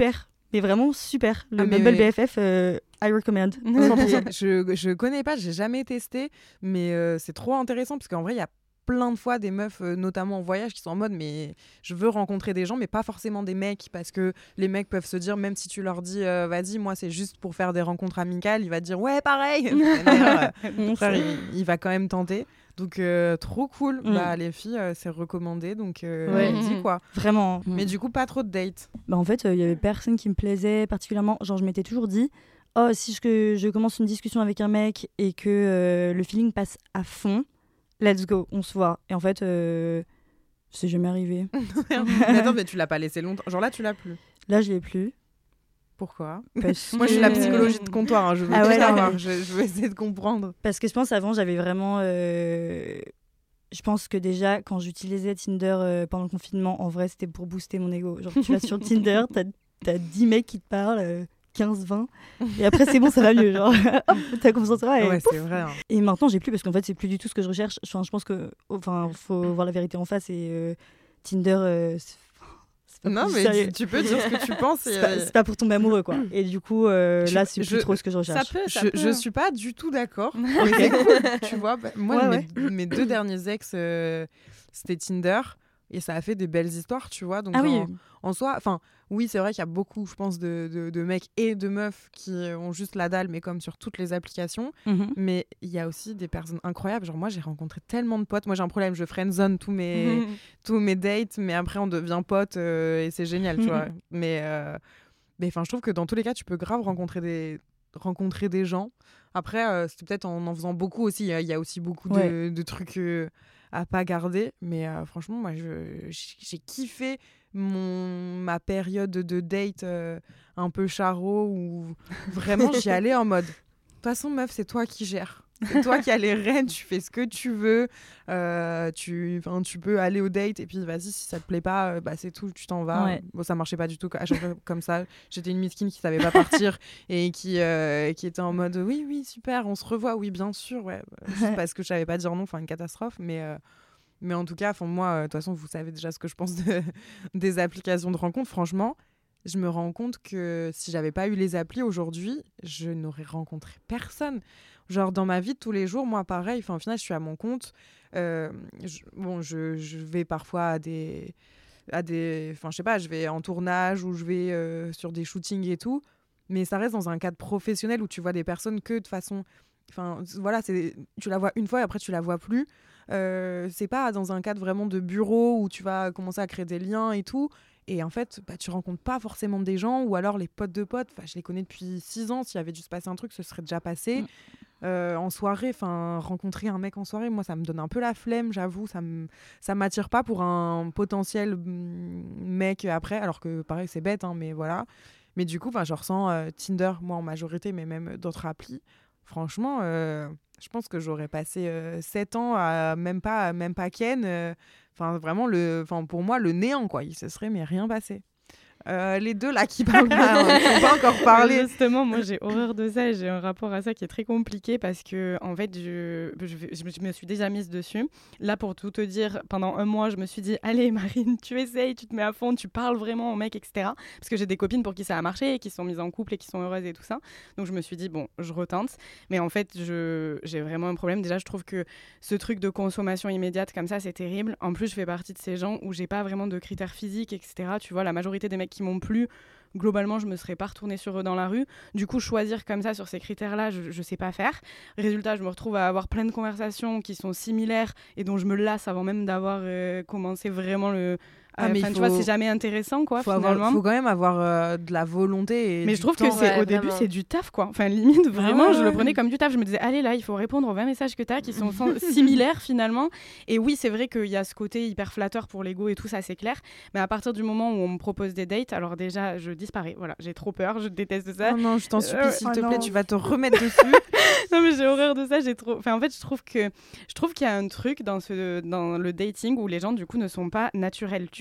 Mais vraiment super. Le Ah, mais- Bumble B F F, euh, I recommend. cent pour cent. je, je connais pas, j'ai jamais testé, mais euh, c'est trop intéressant parce qu'en vrai, il y a plein de fois des meufs, euh, notamment en voyage, qui sont en mode mais je veux rencontrer des gens, mais pas forcément des mecs, parce que les mecs peuvent se dire, même si tu leur dis euh, vas-y, moi c'est juste pour faire des rencontres amicales, il va te dire ouais, pareil. D'ailleurs, euh, frère, il, il va quand même tenter. Donc euh, trop cool. Mm. Bah les filles, euh, c'est recommandé, donc euh, Ouais. allez-y, quoi. Vraiment. Mais du coup, pas trop de dates. Bah, en fait, il y avait personne qui me plaisait particulièrement. Genre, je m'étais toujours dit, oh, si je, que je commence une discussion avec un mec et que euh, le feeling passe à fond, let's go, on se voit. Et en fait, euh, c'est jamais arrivé. Mais attends, mais tu l'as pas laissé longtemps. Genre là, tu l'as plus. Là, je l'ai plus. Pourquoi? Parce Moi, je suis que- la psychologie de comptoir. Hein, je veux Ah tout ouais, non, savoir. mais- Je, je veux essayer de comprendre. Parce que je pense avant, j'avais vraiment. euh, Je pense que déjà, quand j'utilisais Tinder euh, pendant le confinement, en vrai, c'était pour booster mon ego. Genre, tu vas sur Tinder, t'as as dix mecs qui te parlent, euh, quinze vingt, et après, c'est bon, ça va mieux. Genre, hop, t'as confiance en toi. Et, Ouais, pouf. c'est vrai. Hein. Et maintenant, j'ai plus, parce qu'en fait, c'est plus du tout ce que je recherche. Enfin, je pense que. Enfin, faut voir la vérité en face, et euh, Tinder. euh, c'est- c'est pas Non, plus mais sérieux. tu, tu peux dire ce que tu penses. et, C'est pas, euh, c'est pas pour tomber amoureux, quoi. Et du coup, euh, Je- là, c'est plus je- trop ce que je Ça recherche. peut, ça je, peut. je suis pas du tout d'accord. Mais c'est cool, tu vois. Bah, moi, Ouais, mes, mes deux derniers ex, euh, c'était Tinder. Et ça a fait des belles histoires, tu vois. Donc Ah oui. en, en soi, enfin, oui, c'est vrai qu'il y a beaucoup, je pense, de, de, de mecs et de meufs qui ont juste la dalle, mais comme sur toutes les applications. Mhm. Mais il y a aussi des personnes incroyables. Genre, moi, j'ai rencontré tellement de potes. Moi, j'ai un problème, je friendzone tous mes, tous mes dates, mais après, on devient potes euh, et c'est génial, tu vois. Mais euh, mais enfin, je trouve que dans tous les cas, tu peux grave rencontrer des, rencontrer des gens. Après, euh, c'est peut-être en en faisant beaucoup aussi. Il y a- il y, a aussi beaucoup de, Ouais. de trucs euh, à pas garder. Mais euh, franchement, moi, je- j'ai kiffé mon, ma période de date euh, un peu charo où vraiment j'y allais en mode. De toute façon, meuf, c'est toi qui gères. C'est toi qui as les rênes, tu fais ce que tu veux. Euh, tu, 'fin, tu peux aller au date et puis vas-y, si ça te plaît pas, euh, bah, c'est tout, tu t'en vas. Ouais. Bon, ça marchait pas du tout à chaque fois comme ça. J'étais une miskine qui savait pas partir et qui, euh, qui était en mode oui, oui, super, on se revoit, oui, bien sûr. Ouais, juste parce que je savais pas dire non, enfin, une catastrophe. Mais, euh, mais en tout cas, 'fin, moi, euh, de toute façon, vous savez déjà ce que je pense de, des applications de rencontres. Franchement, je me rends compte que si j'avais pas eu les applis aujourd'hui, je n'aurais rencontré personne. Genre, dans ma vie de tous les jours, moi, pareil, enfin, au final, je suis à mon compte. Euh, je, bon, je, je vais parfois à des... à des... Enfin, je sais pas, je vais en tournage ou je vais euh, sur des shootings et tout. Mais ça reste dans un cadre professionnel où tu vois des personnes que de façon... Enfin, voilà, c'est, tu la vois une fois et après, tu la vois plus. Euh, c'est pas dans un cadre vraiment de bureau où tu vas commencer à créer des liens et tout. Et en fait, bah, tu rencontres pas forcément des gens, ou alors les potes de potes, je les connais depuis six ans, s'il y avait dû se passer un truc, ce serait déjà passé. Mm. Euh, en soirée, enfin, rencontrer un mec en soirée, moi, ça me donne un peu la flemme, j'avoue, ça me, ça m'attire pas pour un potentiel mm, mec après, alors que pareil, c'est bête, hein, mais voilà. Mais du coup, je ressens euh, Tinder, moi, en majorité, mais même d'autres applis. Franchement, euh, je pense que j'aurais passé euh, sept ans à même pas, même pas Ken. euh, Enfin, vraiment, le, enfin, pour moi, le néant, quoi. Il se serait mais rien passé. Euh, les deux, là, qui parlent pas, hein, qui n'ont pas encore parlé. Justement, moi, j'ai horreur de ça et j'ai un rapport à ça qui est très compliqué parce que, en fait, je, je, vais- je me- je me suis déjà mise dessus. Là, pour tout te dire, pendant un mois, je me suis dit, allez, Marine, tu essayes, tu te mets à fond, tu parles vraiment au mec, et cetera. Parce que j'ai des copines pour qui ça a marché et qui sont mises en couple et qui sont heureuses et tout ça. Donc, je me suis dit, bon, je retente. Mais en fait, je, j'ai vraiment un problème. Déjà, je trouve que ce truc de consommation immédiate comme ça, c'est terrible. En plus, je fais partie de ces gens où j'ai pas vraiment de critères physiques, et cetera. Tu vois, la majorité des mecs qui m'ont plu, globalement, je me serais pas retournée sur eux dans la rue. Du coup, choisir comme ça sur ces critères-là, je, je sais pas faire. Résultat, je me retrouve à avoir plein de conversations qui sont similaires et dont je me lasse avant même d'avoir euh, commencé vraiment le. Ah, mais Enfin, il tu vois, faut- c'est jamais intéressant, quoi, faut finalement. avoir, faut quand même avoir euh, de la volonté. Et Mais du je trouve temps. que c'est ouais, au début, vraiment. c'est du taf, quoi. Enfin, limite, vraiment, ouais, je le ouais. prenais comme du taf. Je me disais, allez, là, il faut répondre aux vingt messages que tu as qui sont sans- similaires, finalement. Et oui, c'est vrai qu'il y a ce côté hyper flatteur pour l'ego et tout ça, c'est clair. Mais à partir du moment où on me propose des dates, alors déjà, je disparais. Voilà, j'ai trop peur, je déteste ça. Oh non, je t'en supplie, Euh, s'il oh te non. plaît, tu vas te remettre dessus. Non, mais j'ai horreur de ça. J'ai trop. Enfin, en fait, je trouve que je trouve qu'il y a un truc dans ce dans le dating où les gens du coup ne sont pas naturels. Tu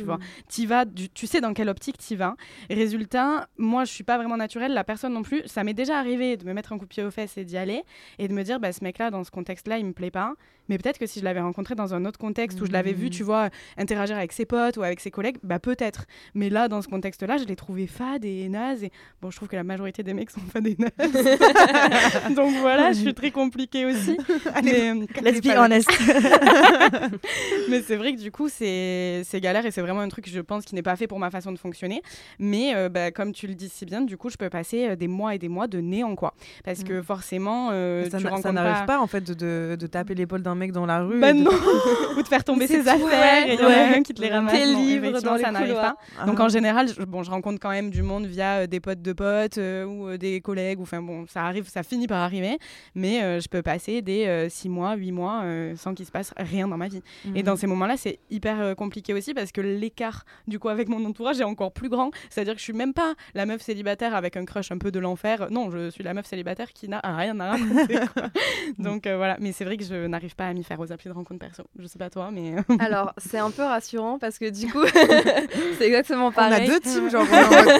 vois. T'y vas, du, tu sais dans quelle optique t'y vas. Et résultat, moi, je suis pas vraiment naturelle, la personne non plus. Ça m'est déjà arrivé de me mettre un coup de pied aux fesses et d'y aller et de me dire, bah, ce mec-là, dans ce contexte-là, il me plaît pas. Mais peut-être que si je l'avais rencontré dans un autre contexte mmh. où je l'avais vu, tu vois, interagir avec ses potes ou avec ses collègues, bah peut-être. Mais là, dans ce contexte-là, je l'ai trouvé fade et naze. Et bon, je trouve que la majorité des mecs sont fades et nazes. Donc voilà, je suis très compliquée aussi. Mais, let's be honest. Mais c'est vrai que du coup, c'est, c'est galère et c'est vraiment un truc, je pense, qui n'est pas fait pour ma façon de fonctionner. Mais euh, bah, comme tu le dis si bien, du coup, je peux passer euh, des mois et des mois de néant, quoi. Parce que forcément, euh, ça, tu na- rencontres ça n'arrive pas... pas, en fait, de, de, de taper l'épaule d'un mec dans la rue. Bah de... non. Ou de faire tomber ses tout, affaires ouais, et il y en ouais. a un qui te les ramasse. Tes Non, livres effectivement, dans les ça n'arrive couloirs. pas. Ah. Donc en général, je, bon, je rencontre quand même du monde via euh, des potes de potes euh, ou euh, des collègues. Enfin bon, ça arrive, ça finit par arriver. Mais euh, je peux passer des euh, six mois, huit mois euh, sans qu'il se passe rien dans ma vie. Mmh. Et dans ces moments-là, c'est hyper euh, compliqué aussi parce que l'écart du coup avec mon entourage est encore plus grand. C'est-à-dire que je suis même pas la meuf célibataire avec un crush un peu de l'enfer. Non, je suis la meuf célibataire qui n'a rien à raconter. Donc euh, voilà. Mais c'est vrai que je n'arrive pas à m'y faire aux applis de rencontre perso. Je sais pas toi, mais... Alors, c'est un peu rassurant parce que du coup, c'est exactement pareil. On a deux teams, genre...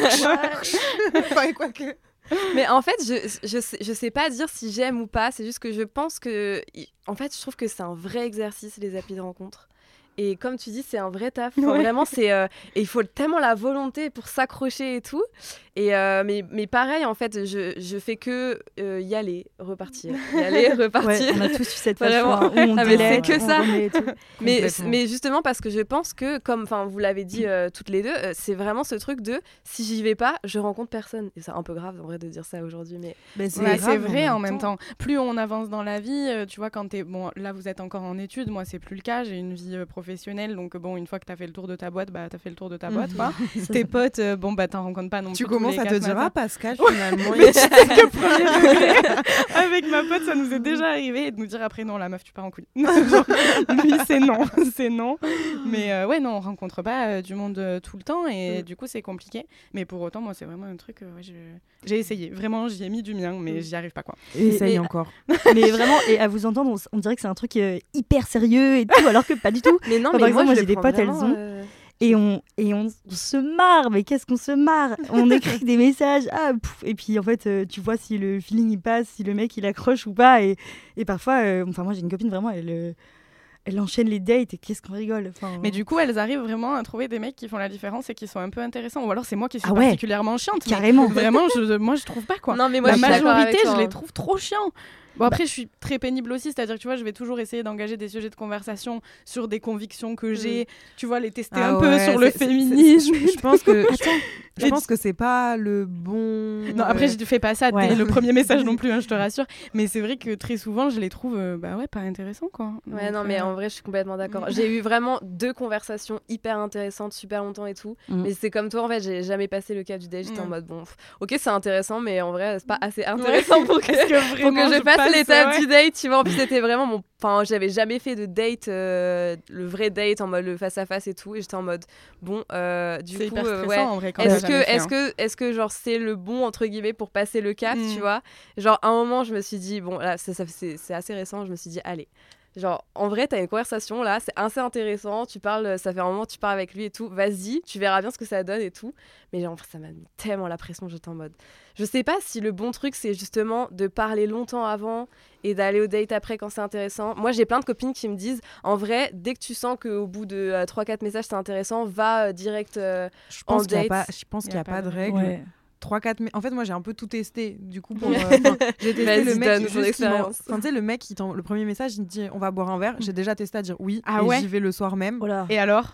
enfin, quoi que... Mais en fait, je, je, sais, je sais pas dire si j'aime ou pas. C'est juste que je pense que... En fait, je trouve que c'est un vrai exercice, les applis de rencontre. Et comme tu dis, c'est un vrai taf. Enfin, ouais. Vraiment, c'est... Euh, et il faut tellement la volonté pour s'accrocher et tout. Et euh, mais, mais pareil, en fait, je, je fais que euh, y aller, repartir. Y aller, repartir. Ouais, on a tous eu cette phase vraiment. Où on ah, mais c'est que ça. mais, mais justement, parce que je pense que, comme vous l'avez dit euh, toutes les deux, euh, c'est vraiment ce truc de si j'y vais pas, je rencontre personne. Et c'est un peu grave, en vrai, de dire ça aujourd'hui. Mais, mais c'est, ouais, c'est vrai en même temps. temps. Plus on avance dans la vie, euh, tu vois, quand t'es... Bon, là, vous êtes encore en études. Moi, c'est plus le cas. J'ai une vie euh, professionnelle. Donc, bon, une fois que t'as fait le tour de ta boîte, bah, t'as fait le tour de ta boîte, quoi. Tes potes, euh, bon, bah, t'en rencontres pas non plus. Tu commences à te dire, ah, Pascal, finalement. Mais tu sais que premier degré, avec ma pote, ça nous est déjà arrivé, et de nous dire après, non, la meuf, tu pars en couille. Genre, lui, c'est non, c'est non. Mais euh, ouais, non, on rencontre pas euh, du monde euh, tout le temps, et mm. du coup, c'est compliqué. Mais pour autant, moi, c'est vraiment un truc, euh, ouais, je... j'ai essayé. Vraiment, j'y ai mis du mien, mais j'y arrive pas, quoi. Et essaye et, encore. Mais vraiment, et à vous entendre, on, on dirait que c'est un truc euh, hyper sérieux et tout, alors que pas du tout. Mais non, enfin, mais par exemple, moi, moi j'ai des potes, elles ont... Euh... Et on, et on se marre, mais qu'est-ce qu'on se marre. On écrit des messages, ah, pouf, et puis en fait, euh, tu vois si le feeling il passe, si le mec il accroche ou pas. Et, et parfois, euh, enfin moi j'ai une copine vraiment, elle, euh, elle enchaîne les dates et qu'est-ce qu'on rigole. Enfin, mais du coup, elles arrivent vraiment à trouver des mecs qui font la différence et qui sont un peu intéressants. Ou alors c'est moi qui suis ah ouais, particulièrement chiante. Carrément. Vraiment, je, moi je trouve pas quoi. Non, mais moi, la je majorité, je les trouve trop chiants. Bon, après, je suis très pénible aussi, c'est-à-dire que tu vois, je vais toujours essayer d'engager des sujets de conversation sur des convictions que j'ai, mmh. tu vois, les tester ah un ouais, peu sur le féminisme. C'est, c'est, je pense que, Attends, je pense que c'est pas le bon. Non, après, je ne fais pas ça ouais. dès le premier message non plus, hein, je te rassure. Mais c'est vrai que très souvent, je les trouve, euh, bah ouais, pas intéressants, quoi. Ouais, Donc, non, mais euh... en vrai, je suis complètement d'accord. Mmh. J'ai eu vraiment deux conversations hyper intéressantes, super longtemps et tout. Mmh. Mais c'est comme toi, en fait, j'ai jamais passé le cap du date. J'étais mmh. en mode, bon, ok, c'est intéressant, mais en vrai, c'est pas assez intéressant ouais. pour, que, que pour que je, je passe, passe l'étape ouais. du date. Tu vois, en plus c'était vraiment mon enfin j'avais jamais fait de date euh, le vrai date en mode le face à face et tout et j'étais en mode bon euh, du c'est coup hyper euh, stressant, ouais en vrai, quand est-ce que fait, est-ce hein. que est-ce que genre c'est le bon entre guillemets pour passer le cap mm. tu vois genre à un moment je me suis dit bon là ça, ça, c'est, c'est assez récent je me suis dit allez genre en vrai t'as une conversation là c'est assez intéressant tu parles ça fait un moment tu parles avec lui et tout vas-y tu verras bien ce que ça donne et tout mais genre ça m'a mis tellement la pression j'étais en mode je sais pas si le bon truc c'est justement de parler longtemps avant et d'aller au date après quand c'est intéressant. Moi j'ai plein de copines qui me disent en vrai dès que tu sens qu'au bout de euh, trois quatre messages c'est intéressant va euh, direct euh, je pense en qu'il date. Y a pas, je pense qu'il n'y a, a pas de règle. Ouais. trois quatre En fait moi j'ai un peu tout testé du coup pour euh, j'ai testé Vas-y, le mec juste expérience. Quand tu sais le mec il le premier message il me dit on va boire un verre, j'ai déjà testé à dire oui ah et ouais j'y vais le soir même. Voilà. Et alors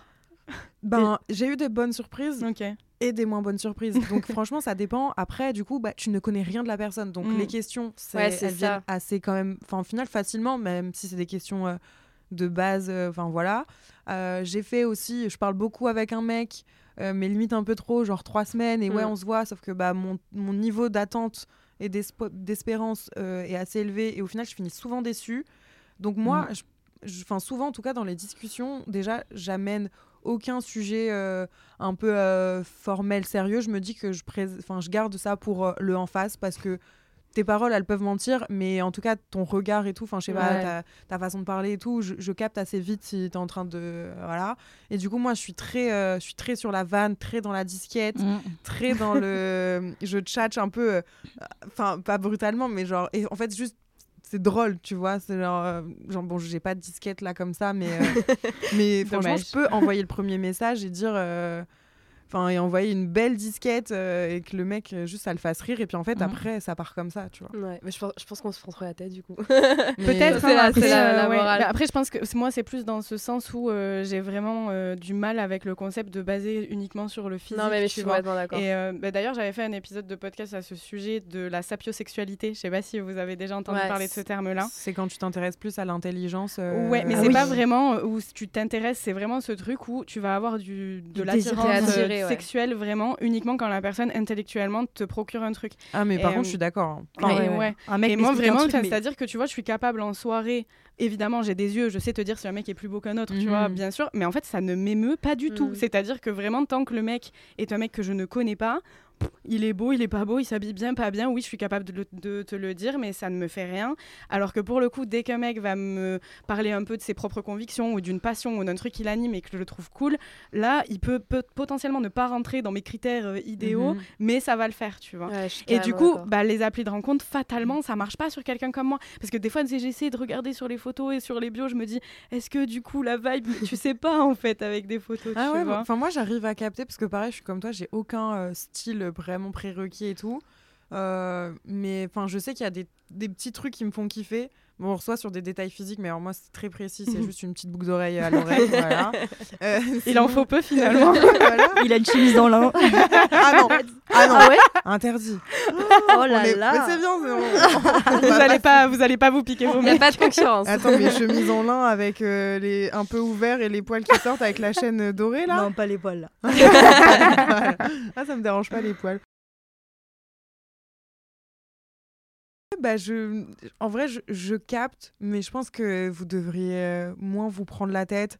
ben j'ai eu des bonnes surprises. OK. Et des moins bonnes surprises. Donc franchement, ça dépend. Après, du coup, bah, tu ne connais rien de la personne. Donc mm. les questions, c'est, ouais, c'est elles ça. viennent assez quand même, enfin au final facilement, même si c'est des questions euh, de base. Enfin euh, voilà. Euh, j'ai fait aussi, je parle beaucoup avec un mec, euh, mais limite un peu trop, genre trois semaines. Et mm. ouais, on se voit. Sauf que bah mon mon niveau d'attente et d'espérance euh, est assez élevé. Et au final, je finis souvent déçue. Donc moi, enfin mm. souvent en tout cas dans les discussions, déjà j'amène aucun sujet euh, un peu euh, formel, sérieux. Je me dis que je, pré- je garde ça pour euh, le en face parce que tes paroles, elles peuvent mentir, mais en tout cas, ton regard et tout, enfin, je sais pas, Ouais. ta, ta façon de parler et tout, je, je capte assez vite si t'es en train de... Voilà. Et du coup, moi, je suis très, euh, je suis très sur la vanne, très dans la disquette, Mm. très dans le... Je tchatche un peu, enfin, pas brutalement, mais genre... Et en fait, juste... C'est drôle, tu vois, c'est genre, euh, genre bon, j'ai pas de disquette là comme ça, mais, euh, mais franchement, Dommage. je peux envoyer le premier message et dire... euh, Enfin, et envoyer une belle disquette euh, et que le mec, euh, juste, ça le fasse rire. Et puis en fait, Mhm. après, ça part comme ça, tu vois. Ouais, mais je pense, je pense qu'on se prend trop la tête du coup. Mais- Peut-être, C'est hein, la- après, c'est la- la euh, ouais. morale. Bah, après, je pense que c'est- moi, c'est plus dans ce sens où euh, j'ai vraiment euh, du mal avec le concept de baser uniquement sur le physique. Non, mais, mais je tu suis vois. complètement d'accord. Et euh, bah, d'ailleurs, j'avais fait un épisode de podcast à ce sujet de la sapiosexualité. Je sais pas si vous avez déjà entendu Ouais, parler de ce terme-là. C'est quand tu t'intéresses plus à l'intelligence. euh, Ouais, mais Ah c'est oui. pas vraiment où tu t'intéresses, c'est vraiment ce truc où tu vas avoir du, de Du désir. l'attirance T'es attiré, euh, ouais. sexuelle vraiment uniquement quand la personne intellectuellement te procure un truc. Ah, mais par Et, contre, euh, je suis d'accord. hein. Et Enfin, ouais, ouais. ouais. Un mec Et moi m'explique un vraiment, truc, enfin, mais- c'est-à-dire que tu vois, je suis capable en soirée. Évidemment, j'ai des yeux, je sais te dire si un mec est plus beau qu'un autre, tu Mhm. vois, bien sûr. Mais en fait, ça ne m'émeut pas du tout. Mhm. C'est-à-dire que vraiment, tant que le mec est un mec que je ne connais pas, pff, il est beau, il est pas beau, il s'habille bien, pas bien. Oui, je suis capable de, le- de te le dire, mais ça ne me fait rien. Alors que pour le coup, dès qu'un mec va me parler un peu de ses propres convictions ou d'une passion ou d'un truc qui l'anime et que je le trouve cool, là, il peut, peut potentiellement ne pas rentrer dans mes critères euh, idéaux, Mhm. mais ça va le faire, tu vois. Ouais, je suis Et du carrément coup, d'accord. bah, les applis de rencontre, fatalement, ça marche pas sur quelqu'un comme moi. Parce que des fois, tu sais, j'essaie de regarder sur les photos et sur les bios, je me dis, est-ce que du coup, la vibe, tu sais pas en fait avec des photos, Ah tu ouais, vois. enfin moi j'arrive à capter parce que pareil, je suis comme toi, j'ai aucun euh, style vraiment prérequis et tout. Euh, mais enfin, je sais qu'il y a des, des petits trucs qui me font kiffer. Bon, on reçoit sur des détails physiques, mais alors moi c'est très précis, c'est juste une petite boucle d'oreille à l'oreille, voilà. Euh, Il en sinon- faut peu finalement. Voilà. Il a une chemise dans l'un. Ah non, ah non, Ah ouais interdit. Oh On là est- là. Mais c'est bien, c'est bon. vous allez pas, vous allez pas vous piquer vos Il n'y a mecs. pas de concurrence. Attends, mes chemises en lin avec euh, les un peu ouverts et les poils qui sortent avec la chaîne euh, dorée là. Non, pas les poils là. Voilà. Ah, ça me dérange pas les poils. Bah, je... En vrai, je, je capte, mais je pense que vous devriez euh, moins vous prendre la tête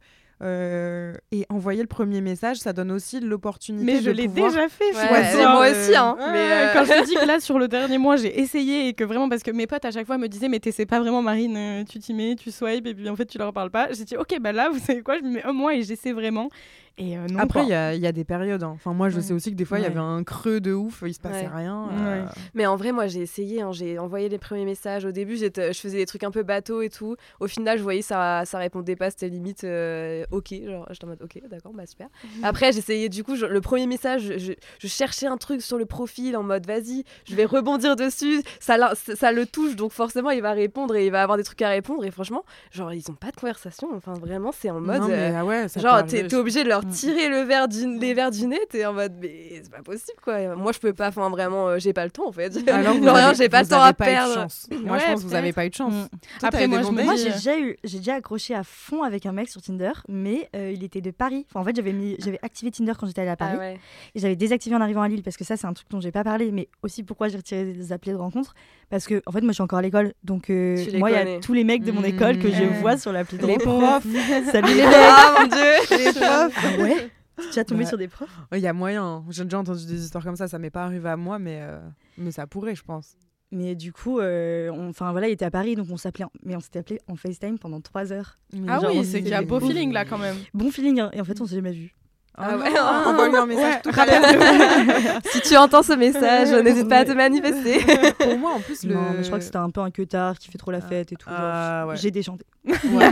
euh, et envoyer le premier message. Ça donne aussi l'opportunité Mais je de l'ai pouvoir... déjà fait. Ouais, François. c'est moi euh, aussi, hein. Ouais, mais euh, Quand je te dis que là, sur le dernier mois, j'ai essayé et que vraiment, parce que mes potes à chaque fois me disaient, mais t'essaies pas vraiment, Marine, euh, tu t'y mets, tu swipes et puis en fait, tu leur parles pas. J'ai dit, ok, bah là, vous savez quoi, je me mets un mois et j'essaie vraiment. Et euh, non, Après, il quoi. y a, il y a des périodes. hein. Enfin, moi, je Ouais. sais aussi que des fois, il y Ouais. avait un creux de ouf, il se passait Ouais. rien. euh, Ouais. Mais en vrai, moi, j'ai essayé. hein, J'ai envoyé les premiers messages. Au début, j'étais- je faisais des trucs un peu bateau et tout. Au final, je voyais ça, ça répondait pas. C'était limite euh, OK. Genre, j'étais en mode OK, d'accord, bah super. Après, j'essayais du coup, je- le premier message, je, je- je cherchais un truc sur le profil en mode vas-y, je vais rebondir dessus. Ça, la- ça, ça le touche, donc forcément, il va répondre et il va avoir des trucs à répondre. Et franchement, genre, ils ont pas de conversation. Enfin, vraiment, c'est en mode. Non, mais euh, ah ouais, ça peut Genre, arriver, t'es t'es obligé de leur Mm. tirer le verre du, les verres du nez, t'es en mode, mais c'est pas possible quoi. Moi, je peux pas, enfin vraiment, euh, j'ai pas le temps en fait. Alors, vous Genre, avez- j'ai pas le vous temps avez à pas eu de perdre. chance. Moi, je Ouais, pense que vous avez peut-être. pas eu de chance. Mm. Toi, Après, t'avais moi, des je bons me dates. Moi, dis, j'ai euh, déjà eu, j'ai déjà accroché à fond avec un mec sur Tinder, mais euh, il était de Paris. Enfin, en fait, j'avais mis, j'avais activé Tinder quand j'étais allée à Paris, Ah ouais. et j'avais désactivé en arrivant à Lille parce que ça, c'est un truc dont j'ai pas parlé, mais aussi pourquoi j'ai retiré les applis de rencontre, parce que en fait, moi, je suis encore à l'école, donc euh, Tu les moi, il y connais. a tous les mecs de mon Mmh. école que je Ouais. vois sur l'appli de Les rencontre. profs. Salut les Les mecs. ah mon dieu. Les profs. Ah ouais. Tu es déjà tombé Ouais. sur des profs? Il y a moyen. hein. J'ai déjà entendu des histoires comme ça. Ça m'est pas arrivé à moi, mais, euh, mais ça pourrait, je pense. Mais du coup, euh, on- enfin voilà, il était à Paris, donc on s'appelait, en- mais on s'était appelé en FaceTime pendant trois heures. Mais Ah genre, oui, on c'est qu'il y a était- beau feeling là quand même. Bon feeling, hein, et en fait, on s'est jamais vus. Ah, Ah ouais. ouais. Envoie-lui un message Ouais, tout à l'heure. Si tu entends ce message, n'hésite pas à te manifester. Pour moi, en plus, le. Non, mais je crois que c'était un peu un queutard qui fait trop la fête et tout. genre, Ah, ouais. J'ai déchanté. Ouais.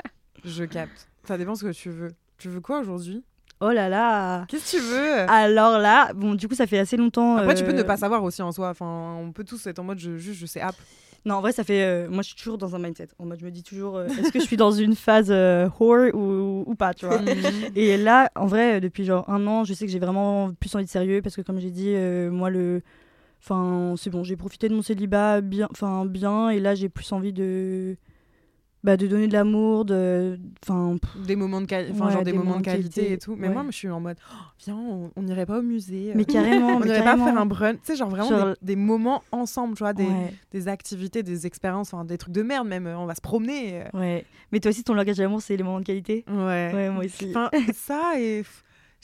Je capte. Ça dépend ce que tu veux. Tu veux quoi aujourd'hui? Oh là là. Qu'est-ce que tu veux? Alors là, bon, du coup, ça fait assez longtemps. Après, tu peux euh, ne pas savoir aussi en soi. Enfin, on peut tous être en mode je, juste, je sais app. Non, en vrai, ça fait. euh, moi, je suis toujours dans un mindset. En mode, je me dis toujours, euh, est-ce que je suis dans une phase euh, whore ou, ou pas, tu vois. Et là, en vrai, euh, depuis genre un an, je sais que j'ai vraiment plus envie de sérieux parce que, comme j'ai dit, euh, moi, le. Enfin, c'est bon, j'ai profité de mon célibat bien, enfin, bien, et là, j'ai plus envie de. Bah, de donner de l'amour, de. Enfin. pff, Des moments de, quali- enfin, Ouais, genre des des moments moments de de qualité, qualité, et tout. Mais ouais. moi, je suis en mode, oh, viens, on on n'irait pas au musée. euh, Mais carrément, on mais n'irait pas carrément. faire un brunch. Tu sais, genre vraiment Genre- des, des moments ensemble, tu vois, des, Ouais, des activités, des expériences, enfin, des trucs de merde même. On va se promener. euh. ouais. Mais toi aussi, ton langage d'amour, c'est les moments de qualité. Ouais. Ouais, moi aussi. Enfin, ça et. f-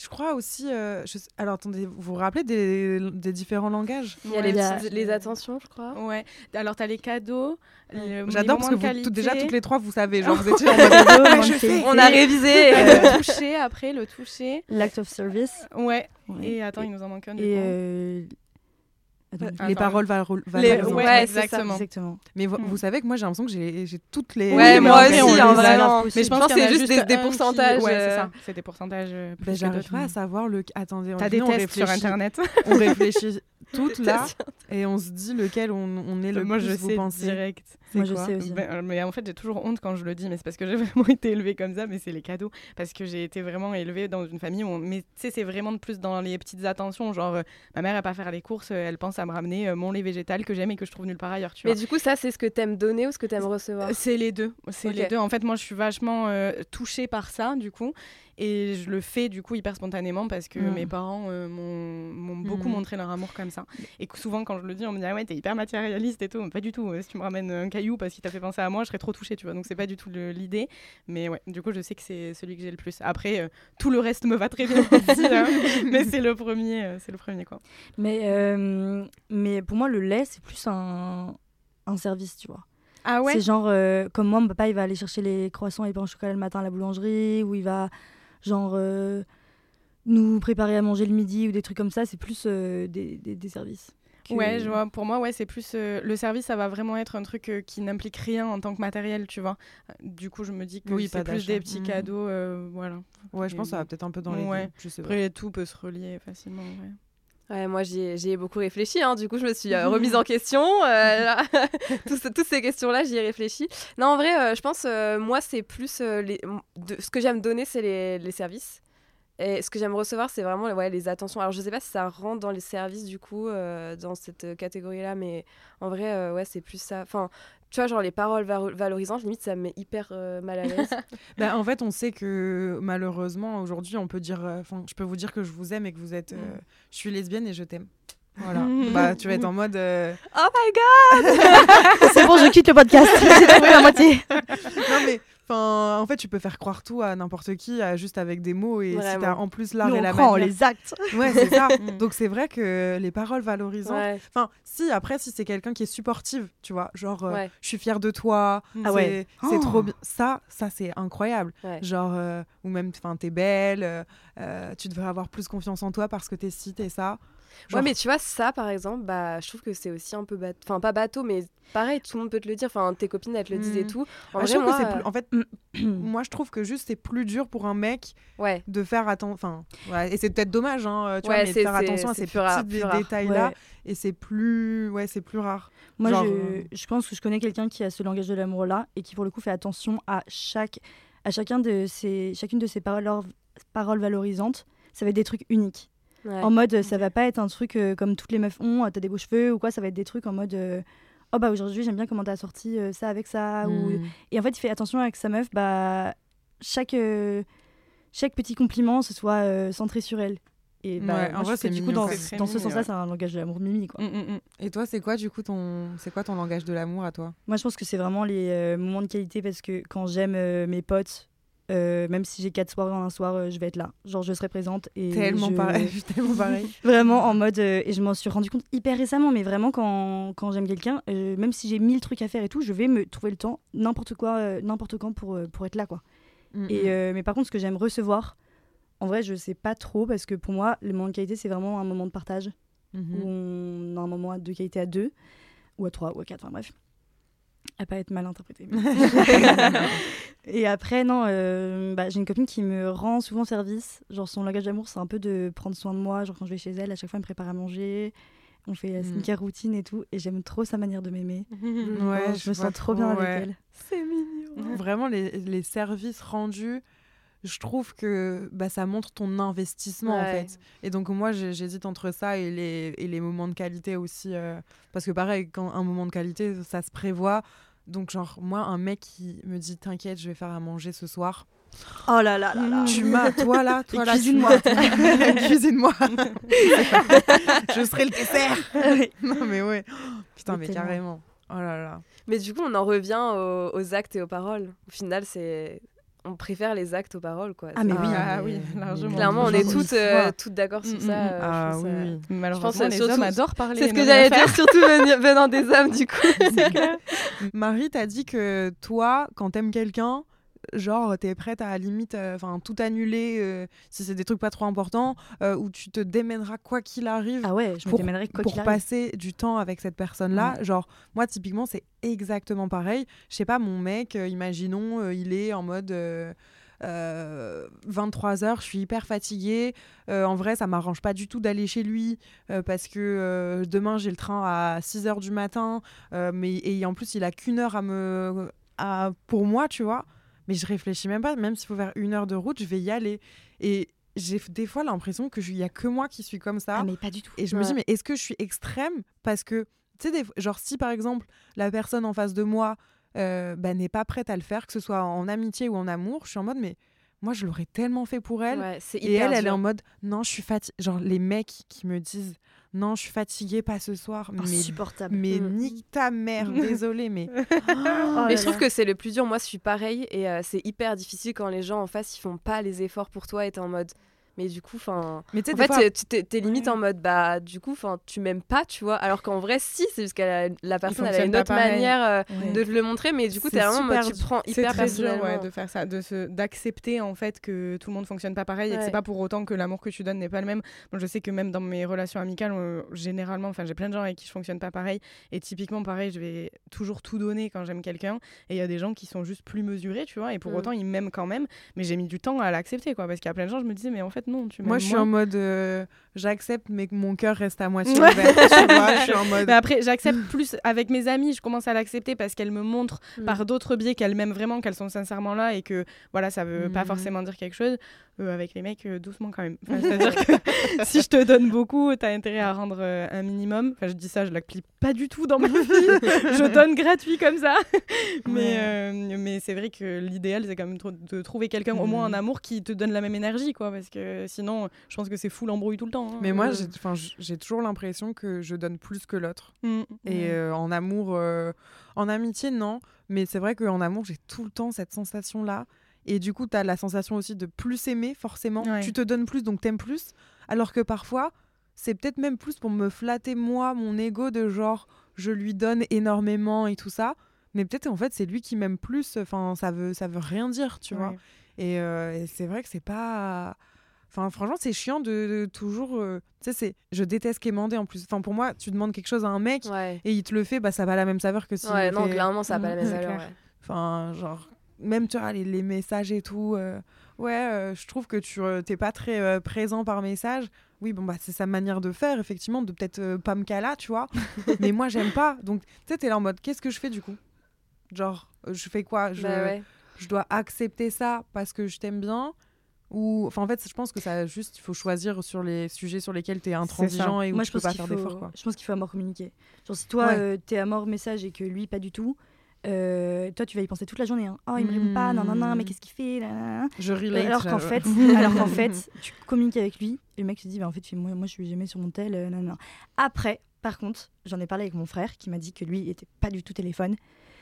Je crois aussi. euh, je... Alors attendez, vous vous rappelez des, des différents langages? Il y a Ouais, les, il y a- petites- les attentions, je crois. Ouais. Alors, t'as les cadeaux. le- les J'adore parce que moments de vous, tout- qualité. déjà toutes les trois vous savez, genre vous étiez en mode Cadeau, Ouais, moment je de sais. qualité, On a révisé. Le toucher, après, le toucher. L'acte of service. Ouais. Ouais. Et attends, il nous en manque un. du Et coup. euh, attends, les Attends. paroles valo- Les- valorisantes. ouais, Ouais, c'est exactement. exactement. Mais vous, Mm. vous savez que moi j'ai l'impression que j'ai j'ai toutes les. Ouais, les moi mélanges. aussi, On hein, les a- vraiment. Mais je pense pense qu'il y en que a c'est juste des- des un qui- pourcentages, Ouais, euh. c'est ça. C'est des pourcentages. euh, plus Ben, que j'arrive d'autres. pas à savoir le. Attendez, T'as on- des nous, on tests sur réfléchit- internet. On réfléchit toutes là et on se dit lequel on, on est le Moi, plus je vous sais pensez. direct. C'est Moi, je quoi sais aussi. Ben, euh, mais en fait, j'ai toujours honte quand je le dis, mais c'est parce que j'ai vraiment été élevée comme ça, mais c'est les cadeaux. Parce que j'ai été vraiment élevée dans une famille où, on... mais tu sais, c'est vraiment de plus dans les petites attentions. Genre, euh, ma mère, elle va pas faire les courses, euh, elle pense à me ramener euh, mon lait végétal que j'aime et que je trouve nulle part ailleurs, tu Mais vois. du coup, ça, c'est ce que t'aimes donner ou ce que t'aimes recevoir? Euh, C'est les deux. C'est Ok. les deux. En fait, moi, je suis vachement euh, touchée par ça, du coup. Et je le fais, du coup, hyper spontanément parce que Mm. mes parents euh, m'ont m'ont beaucoup Mm. montré leur amour comme ça. Et que souvent, quand je le dis, on me dit ah ouais, t'es hyper matérialiste et tout. Pas du tout. Euh, Si tu me ramènes un caillou parce qu'il t'a fait penser à moi, je serais trop touchée, tu vois. Donc, c'est pas du tout le- l'idée. Mais ouais, du coup, je sais que c'est celui que j'ai le plus. Après, euh, tout le reste me va très bien aussi. hein. Mais c'est le premier, euh, c'est le premier, quoi. Mais, euh, mais pour moi, le lait, c'est plus un, un service, tu vois. Ah C'est genre, euh, comme moi, mon papa, il va aller chercher les croissants et les pains au chocolat le matin à la boulangerie, ou il va, genre, euh, nous préparer à manger le midi, ou des trucs comme ça. C'est plus euh, des, des, des services. que- Ouais, je vois. Pour moi, ouais, c'est plus euh, le service, ça va vraiment être un truc euh, qui n'implique rien en tant que matériel, tu vois. Euh, Du coup, je me dis que Oui, c'est pas plus d'achat. des petits Mhm. cadeaux, euh, voilà. Ouais, je pense que ça va peut-être un peu dans les Ouais. deux. Je sais pas. Après, tout peut se relier facilement. Ouais. Ouais, moi, j'y ai, j'y ai beaucoup réfléchi. Hein. Du coup, je me suis euh, remise en question. Euh, là. Tous ce- toutes ces questions-là, j'y ai réfléchi. Non, en vrai, euh, je pense, euh, moi, c'est plus... euh, les... de... Ce que j'aime donner, c'est les, les services. Et ce que j'aime recevoir, c'est vraiment ouais, les attentions. Alors, je sais pas si ça rentre dans les services, du coup, euh, dans cette euh, catégorie-là, mais en vrai, euh, ouais, c'est plus ça. Enfin, tu vois, genre les paroles valo- valorisantes, limite, ça me met hyper euh, mal à l'aise. Bah, en fait, on sait que malheureusement, aujourd'hui, on peut dire. Enfin, je peux vous dire que je vous aime et que vous êtes. euh, je suis lesbienne et je t'aime. Voilà. Bah, tu vas être en mode. euh, Oh my god! C'est bon, je quitte le podcast. J'ai trouvé la moitié. Non, mais. Enfin, en fait, tu peux faire croire tout à n'importe qui, à- juste avec des mots. Et si Vraiment. t'as en plus l'art Nous, et on la prend manière. les actes. Ouais, c'est ça. Mm. Donc, c'est vrai que les paroles valorisantes. Ouais. Enfin, si, après, si c'est quelqu'un qui est supportive, tu vois, genre, euh, Ouais. je suis fière de toi, Ah c'est ouais. c'est Oh. trop bien. Ça, ça c'est incroyable. Ouais. Genre, euh, ou même, enfin, t'es belle, euh, euh, tu devrais avoir plus confiance en toi parce que t'es ci, t'es ça. Genre, Ouais, mais tu vois, ça, par exemple, bah, je trouve que c'est aussi un peu bateau. Enfin, pas bateau, mais pareil, tout le monde peut te le dire. Enfin, tes copines, elles te le disent et Mhm. tout. En ah, vrai, je trouve moi, que c'est plus. euh, En fait, moi, je trouve que juste c'est plus dur pour un mec ouais. de faire attention. Enfin, ouais, et c'est peut-être dommage, hein, tu Ouais, vois, mais de c'est- faire c'est- attention à c'est ces plus rare- petits plus dé- rare. détails-là. Ouais. Et c'est plus. Ouais, c'est plus rare. Moi, Genre, je, euh, je pense que je connais quelqu'un qui a ce langage de l'amour-là et qui, pour le coup, fait attention à, chaque, à chacun de ses, chacune de ses paroles, paroles valorisantes. Ça va être des trucs uniques. Ouais. En mode, ça va pas être un truc euh, comme toutes les meufs ont, euh, t'as des beaux cheveux ou quoi, ça va être des trucs en mode, euh, oh bah aujourd'hui j'aime bien comment t'as sorti euh, ça avec ça. Ou... mm. Et en fait, il fait attention avec sa meuf, bah, chaque, euh, chaque petit compliment, ce soit euh, centré sur elle. Et bah, Ouais, en moi, je vrai, trouve que c'est du coup, mignon, dans, c'est très dans ce mignon, sens-là, ouais. c'est un langage de l'amour mimi, quoi. Mm, mm, mm. Et toi, c'est quoi, du coup, ton. C'est quoi ton langage de l'amour à toi? Moi, je pense que c'est vraiment les euh, moments de qualité parce que quand j'aime euh, mes potes, euh, même si j'ai quatre soirées en un soir, euh, je vais être là. Genre, je serai présente. Et Tellement je- pareil. Tellement pareil. Vraiment en mode. euh, et je m'en suis rendu compte hyper récemment, mais vraiment, quand, quand j'aime quelqu'un, euh, même si j'ai mille trucs à faire et tout, je vais me trouver le temps, n'importe quoi, euh, n'importe quand pour, euh, pour être là, quoi. Mm, Et, mm. euh, mais par contre, ce que j'aime recevoir, en vrai, je sais pas trop parce que pour moi, le moment de qualité, c'est vraiment un moment de partage Mhm. où on a un moment de qualité à deux, ou à trois, ou à quatre, enfin bref. À pas être mal interprété. mais- Et après, non, euh, bah, j'ai une copine qui me rend souvent service. Genre, son langage d'amour, c'est un peu de prendre soin de moi. Genre, quand je vais chez elle, à chaque fois, elle me prépare à manger. On fait la Mm. skincare routine et tout. Et j'aime trop sa manière de m'aimer. Ouais, Oh, je me vois sens trop bien ouais. avec elle. C'est mignon. Vraiment, les, les services rendus, je trouve que bah, ça montre ton investissement, en Ouais. fait. Et donc, moi, j'ai- j'hésite entre ça et les, et les moments de qualité aussi. euh, parce que, pareil, quand un moment de qualité, ça se prévoit. Donc, genre, moi, un mec qui me dit « T'inquiète, je vais faire à manger ce soir. Oh là là là là. Tu m'as, toi là, toi Et là, tu cuisine-moi. m'as. Cuisine-moi. Je serai le dessert. Non, mais ouais. Putain, mais Tellement. carrément. Oh là là. Mais du coup, on en revient aux, aux actes et aux paroles. Au final, c'est on préfère les actes aux paroles, quoi. Ah, mais oui, ah oui, largement. Clairement, on est toutes, euh, Ouais. toutes d'accord sur Mm, ça. mm, euh, Ah je pense, oui, euh, oui. Malheureusement, pense, les surtout- hommes adorent parler. C'est ce ne que rien j'allais faire. dire, surtout veni- venant des hommes, du coup. Marie, t'as dit que toi, quand t'aimes quelqu'un, genre t'es prête à, à la limite enfin tout annuler euh, si c'est des trucs pas trop importants, euh, où tu te démèneras quoi qu'il arrive Ah ouais, je me pour, démènerais quoi pour qu'il arrive. passer du temps avec cette personne-là. Ouais. Genre moi typiquement c'est exactement pareil. Je sais pas, mon mec, euh, imaginons euh, il est en mode euh, euh, vingt-trois heures, je suis hyper fatiguée. Euh, en vrai, ça m'arrange pas du tout d'aller chez lui euh, parce que euh, demain j'ai le train à six heures du matin, euh, mais et en plus il a qu'une heure à me à, pour moi, tu vois. Mais je réfléchis même pas, même s'il faut faire une heure de route, je vais y aller. Et j'ai des fois l'impression qu'il n'y a que moi qui suis comme ça. Ah mais pas du tout. Et je me Ouais. dis, mais est-ce que je suis extrême? Parce que, tu sais, des... genre si par exemple la personne en face de moi euh, bah, n'est pas prête à le faire, que ce soit en amitié ou en amour, je suis en mode, mais moi je l'aurais tellement fait pour elle. Ouais, c'est Et hyper elle, elle est dur. en mode, non, je suis fatiguée. Genre les mecs qui me disent, non, je suis fatiguée, pas ce soir. Mais, Insupportable. mais Mm. nique ta mère, désolée, mais. Oh Mais là je trouve là. que c'est le plus dur. Moi, je suis pareil et euh, c'est hyper difficile quand les gens en face ils font pas les efforts pour toi et t'es en mode. Mais du coup, enfin. Mais tu sais, En des fait, fois- t'es- tu t'es t'es limite Ouais. en mode bah du coup, enfin, tu m'aimes pas, tu vois. Alors qu'en vrai, si, c'est parce que la personne elle a fonctionnent une pas autre pareil. manière euh, Ouais. de te le montrer, mais du coup, C'est t'es vraiment en mode, super tu prends C'est hyper très dur personnellement. ouais, de faire ça, de se, d'accepter en fait que tout le monde fonctionne pas pareil et que Ouais. c'est pas pour autant que l'amour que tu donnes n'est pas le même. Moi, je sais que même dans mes relations amicales, euh, généralement, enfin, j'ai plein de gens avec qui je fonctionne pas pareil et typiquement pareil, je vais toujours tout donner quand j'aime quelqu'un et il y a des gens qui sont juste plus mesurés, tu vois, et pour Mm. autant ils m'aiment quand même, mais j'ai mis du temps à l'accepter quoi, parce qu'il y a plein de gens, je me disais mais en fait non, tu m'aimes Moi, je suis moins. en mode euh, j'accepte, mais que mon cœur reste à moitié Ouais. ouvert. Tu vois, je suis en mode. Mais après, j'accepte plus avec mes amis, je commence à l'accepter parce qu'elles me montrent Mm. par d'autres biais qu'elles m'aiment vraiment, qu'elles sont sincèrement là et que voilà, ça veut pas Mhm. forcément dire quelque chose. Euh, avec les mecs, euh, doucement quand même. Enfin, c'est-à-dire que si je te donne beaucoup, t'as intérêt à rendre euh, un minimum. Enfin, je dis ça, je l'applique pas du tout dans ma vie. Je donne gratuit comme ça. mais euh, mais c'est vrai que l'idéal, c'est quand même tr- de trouver quelqu'un, au moins en Mhm. amour, qui te donne la même énergie, quoi. Parce que sinon, je pense que c'est fou l'embrouille tout le temps. hein. Mais moi, Euh, j'ai, enfin, j- j'ai toujours l'impression que je donne plus que l'autre. mm, Et ouais. euh, en amour, euh, en amitié, non. Mais c'est vrai qu'en amour, j'ai tout le temps cette sensation-là. Et du coup, tu as la sensation aussi de plus aimer, forcément. Ouais. Tu te donnes plus, donc t'aimes plus. Alors que parfois, c'est peut-être même plus pour me flatter, moi, mon ego, de genre, je lui donne énormément et tout ça. Mais peut-être, en fait, c'est lui qui m'aime plus. Enfin, ça veut, ça veut rien dire, tu vois. Ouais. Et, euh, et c'est vrai que c'est pas. Enfin, franchement, c'est chiant de, de toujours. euh, Tu sais, c'est. Je déteste quémander en plus. Enfin, pour moi, tu demandes quelque chose à un mec Ouais. et il te le fait, bah ça va à la même saveur que si. Ouais, il non, fait- clairement, ça a pas la même C'est valeur. clair. ouais. Enfin, genre. Même, tu vois, les, les messages et tout. euh, Ouais, euh, je trouve que tu euh, t'es pas très euh, présent par message. Oui, bon, bah, c'est sa manière de faire, effectivement, de peut-être euh, pas me caler, tu vois. Mais moi, j'aime pas. Donc, tu sais, t'es là en mode, qu'est-ce que je fais du coup? Genre, euh, je fais quoi? Je, Bah ouais. je dois accepter ça parce que je t'aime bien? Ou, enfin, en fait, je pense que ça juste, il faut choisir sur les sujets sur lesquels t'es intransigeant et où Moi, tu je peux pense pas qu'il faire faut... d'efforts, quoi. Je pense qu'il faut à mort communiquer. Genre, si toi, Ouais. euh, t'es à mort message et que lui, pas du tout, euh, toi, tu vas y penser toute la journée. Hein. Oh, il me répond pas, non, non, non, mais Mm. qu'est-ce qu'il fait nanana. Je relate. Alors qu'en j'avoue. fait, alors qu'en fait, tu communiques avec lui et le mec se dit, bah, en fait, moi, moi, je suis jamais sur mon tel. euh, nanana. Après, par contre, j'en ai parlé avec mon frère qui m'a dit que lui, il était pas du tout téléphone,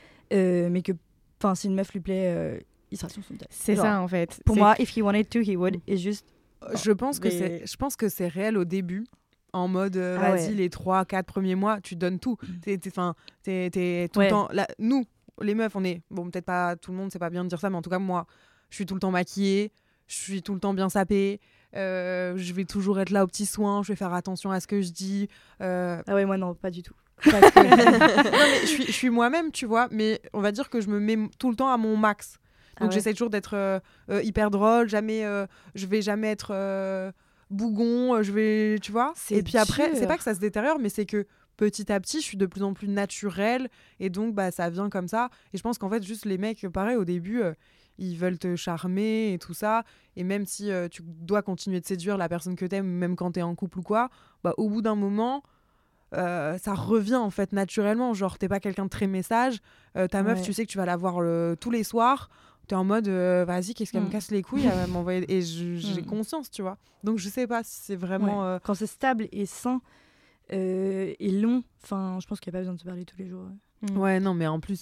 euh, mais que, enfin, si une meuf lui plaît, euh, il sera sur son tel. C'est Genre, ça en fait. Pour C'est moi, que- if he wanted to, he would. Et juste, Je pense que Mais- c'est, je pense que c'est réel au début. En mode, euh, Ah vas-y, ouais. les trois quatre premiers mois, tu donnes tout. T'es, t'es, 'fin, t'es, t'es tout Ouais. le temps. Là, nous, les meufs, on est. Bon, peut-être pas tout le monde, c'est pas bien de dire ça, mais en tout cas, moi, je suis tout le temps maquillée, je suis tout le temps bien sapée, euh, je vais toujours être là aux petits soins, je vais faire attention à ce que je dis. euh, ah ouais, moi, non, pas du tout. parce que... non, mais je suis, je suis moi-même, tu vois, mais on va dire que je me mets m- tout le temps à mon max. Ah Donc ouais. j'essaie toujours d'être euh, euh, hyper drôle, jamais, euh, je vais jamais être euh, bougon, euh, je vais, tu vois. C'est Et puis après, c'est dur. pas que ça se détériore, mais c'est que petit à petit, je suis de plus en plus naturelle et donc bah ça vient comme ça. Et je pense qu'en fait, juste les mecs, pareil, au début, euh, ils veulent te charmer et tout ça. Et même si euh, tu dois continuer de séduire la personne que t'aimes, même quand t'es en couple ou quoi, bah au bout d'un moment. Euh, ça revient en fait naturellement, genre t'es pas quelqu'un de très message, euh, ta meuf Ouais. tu sais que tu vas la voir le- tous les soirs, t'es en mode euh, vas-y qu'est-ce qu'elle me Mm. casse les couilles, elle va m'envoyer et je- j'ai Mm. conscience, tu vois, donc je sais pas si c'est vraiment Ouais. euh, Quand c'est stable et sain euh, et long, enfin, je pense qu'il n'y a pas besoin de se parler tous les jours. ouais. Mm. ouais non mais en plus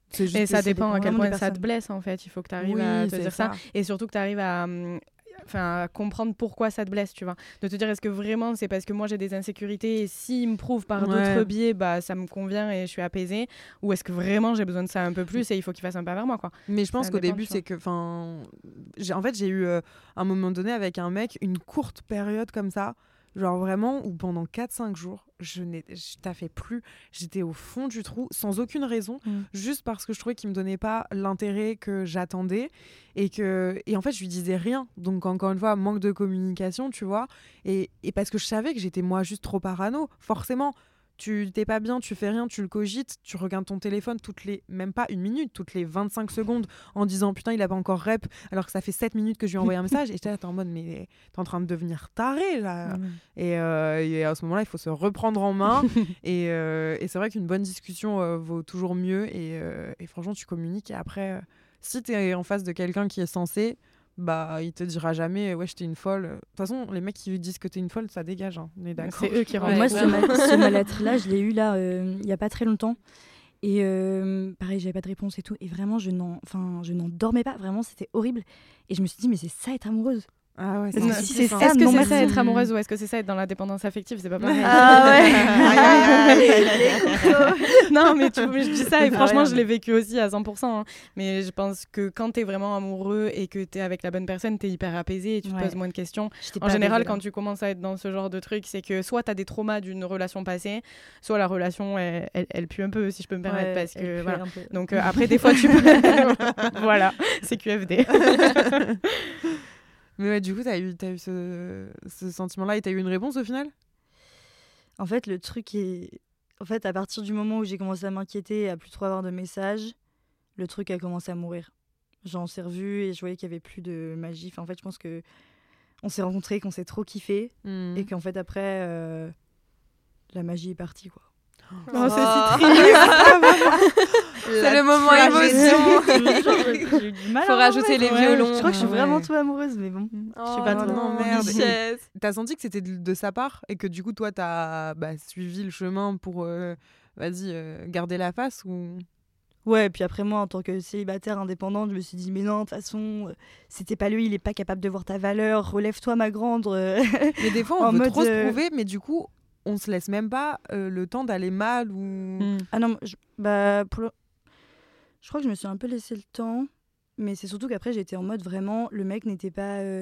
C'est juste Et que ça c'est dépend à quel vraiment point des ça te personnes. blesse en fait. Il faut que tu arrives Oui, à te c'est dire ça. ça. Et surtout que tu arrives à, hum, enfin, à comprendre pourquoi ça te blesse, tu vois. De te dire est-ce que vraiment c'est parce que moi j'ai des insécurités et s'il me prouve par Ouais. d'autres biais, bah, ça me convient et je suis apaisée. Ou est-ce que vraiment j'ai besoin de ça un peu plus et il faut qu'il fasse un pas vers moi, quoi. Mais je pense Ça qu'au dépend, début, tu c'est que. Enfin, j'ai- en fait, j'ai eu euh, un moment donné avec un mec une courte période comme ça. Genre vraiment, où pendant quatre cinq jours, je n'ai je taffais plus. J'étais au fond du trou, sans aucune raison, Mm. juste parce que je trouvais qu'il me donnait pas l'intérêt que j'attendais. Et, que... et en fait, je lui disais rien. Donc, encore une fois, manque de communication, tu vois. Et, et parce que je savais que j'étais moi juste trop parano, forcément. Tu t'es pas bien, tu fais rien, tu le cogites, tu regardes ton téléphone toutes les, même pas une minute, toutes les vingt-cinq secondes en disant putain il a pas encore rep alors que ça fait sept minutes que je lui ai envoyé un message et j'étais là, t'es en mode mais t'es en train de devenir taré là. Et, euh, et à ce moment-là il faut se reprendre en main et, euh, et c'est vrai qu'une bonne discussion euh, vaut toujours mieux et, euh, et franchement tu communiques et après euh, si t'es en face de quelqu'un qui est censé bah il te dira jamais ouais j'étais une folle. De toute façon les mecs qui lui disent que t'es une folle ça dégage hein. On est d'accord. C'est eux qui rendent Moi, fou. ce, mal- ce mal-être-là, je l'ai eu là, euh, il y a pas très longtemps. Et euh, pareil, j'avais pas de réponse et tout. Et vraiment, je n'en, enfin, je n'en dormais pas. Vraiment, c'était horrible. Et je me suis dit, mais c'est ça être amoureuse. Ah ouais, Parce que c'est si c'est c'est ça. ça, Est-ce que non, c'est merci. ça être amoureuse ou est-ce que c'est ça être dans la dépendance affective? C'est pas pareil. Ah ouais. Aïe, aïe, aïe. Non, mais, tu, mais je dis ça et Ah franchement, ouais. je l'ai vécu aussi à cent pour cent. hein. Mais je pense que quand t'es vraiment amoureux et que t'es avec la bonne personne, t'es hyper apaisé et tu te Ouais. poses moins de questions. J'étais En pas général, apaisée, là. quand tu commences à être dans ce genre de truc, c'est que soit t'as des traumas d'une relation passée, soit la relation, elle, elle, elle pue un peu, si je peux me permettre. Ouais, parce elle que, pue voilà. un peu. Donc euh, après, des fois, tu peux... voilà, c'est Q F D. Mais ouais, du coup, t'as eu, t'as eu ce, ce sentiment-là et t'as eu une réponse au final? En fait, le truc est... En fait, à partir du moment où j'ai commencé à m'inquiéter et à plus trop avoir de messages, le truc a commencé à mourir. J'en s'est revu et je voyais qu'il y avait plus de magie. Enfin, en fait, je pense que on s'est rencontrés, qu'on s'est trop kiffé Mhm. et qu'en fait, après, euh, la magie est partie, quoi. Oh, c'est Oh. si triste. C'est le moment émotion. J'ai eu du mal Faut à rajouter les ouais, violons. Je crois que je suis Ouais. vraiment trop amoureuse, mais bon. Je sais pas Oh trop. non, merde. Richesse. T'as senti que c'était de, de sa part et que du coup, toi, t'as bah, suivi le chemin pour, euh, vas-y, euh, garder la face ou... Ouais, et puis après moi, en tant que célibataire indépendante, je me suis dit, mais non, de toute façon, euh, c'était pas lui, il est pas capable de voir ta valeur, relève-toi, ma grande. euh. Mais des fois, on En veut mode, trop se euh, prouver, mais du coup, on se laisse même pas euh, le temps d'aller mal ou... Mm. Ah non, je, bah, pour le- je crois que je me suis un peu laissé le temps, mais c'est surtout qu'après, j'étais en mode vraiment, le mec n'était pas. euh,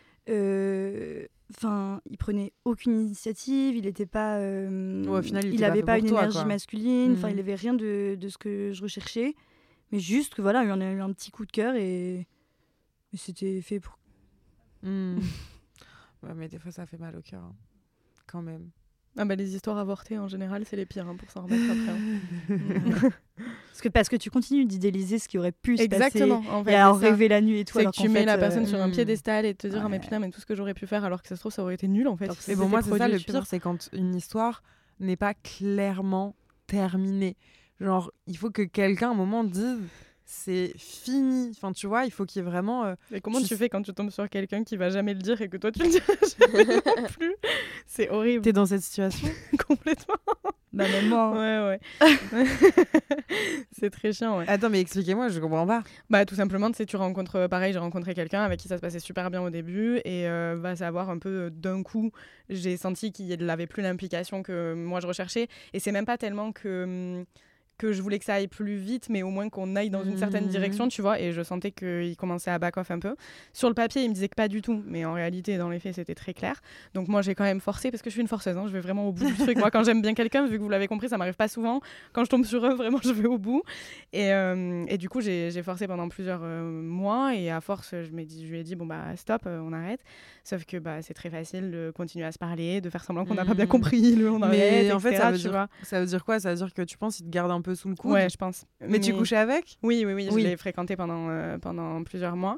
euh, Enfin, il prenait aucune initiative, il était pas. euh, Ouais, au final, il il était pas avait fait pas pour une toi, énergie quoi. masculine, enfin, Mhm. il avait rien de, de ce que je recherchais, mais juste que voilà, il y en a eu un petit coup de cœur et, et c'était fait pour. Hmm. Ouais, mais des fois, ça fait mal au cœur, hein. Quand même. Ah bah, les histoires avortées, en général, c'est les pires hein, pour s'en remettre après. hein. Parce que, parce que tu continues d'idéaliser ce qui aurait pu se Exactement. passer En fait, et à en c'est ça. rêver la nuit et tout. C'est alors que tu qu'en mets fait, la personne euh, sur un hmm. piédestal et te dire ah mais ouais. putain mais tout ce que j'aurais pu faire alors que ça se trouve ça aurait été nul en fait. Alors que Mais c'est bon, moi, des c'est ça le produits, tu vois. pire, c'est quand une histoire n'est pas clairement terminée. Genre, il faut que quelqu'un, à un moment, dise c'est fini. Enfin, tu vois, il faut qu'il y ait vraiment. euh, Mais comment Tu tu s- fais quand tu tombes sur quelqu'un qui va jamais le dire et que toi tu le diras jamais non plus? C'est horrible. T'es dans cette situation? Complètement. Bah, même moi. hein. Ouais ouais. C'est très chiant ouais. Attends, mais expliquez-moi, je comprends pas. Bah tout simplement, tu sais, tu rencontres, euh, pareil, j'ai rencontré quelqu'un avec qui ça se passait super bien au début et euh, va savoir un peu euh, d'un coup, j'ai senti qu'il n'avait plus l'implication que moi je recherchais et c'est même pas tellement que hum, que je voulais que ça aille plus vite, mais au moins qu'on aille dans une certaine Mhm. direction, tu vois, et je sentais qu'il commençait à back off un peu. Sur le papier, il me disait que pas du tout, mais en réalité, dans les faits, c'était très clair. Donc moi, j'ai quand même forcé, parce que je suis une forceuse, hein, je vais vraiment au bout du truc. Moi, quand j'aime bien quelqu'un, vu que vous l'avez compris, ça m'arrive pas souvent. Quand je tombe sur eux, vraiment, je vais au bout. Et, euh, et du coup, j'ai, j'ai forcé pendant plusieurs euh, mois, et à force, je, m'ai dit, je lui ai dit, bon, bah, stop, euh, on arrête. Sauf que bah, c'est très facile de continuer à se parler, de faire semblant qu'on n'a pas bien Mhm. compris, le on arrête, Mais en fait, et cetera, ça veut, tu dire, vois. ça veut dire quoi? Ça veut dire que tu penses qu'il te garde un peu sous le coude? Ouais, je pense. Mais, tu couchais avec? Oui, oui, oui, Oui. je l'ai fréquenté pendant, euh, pendant plusieurs mois.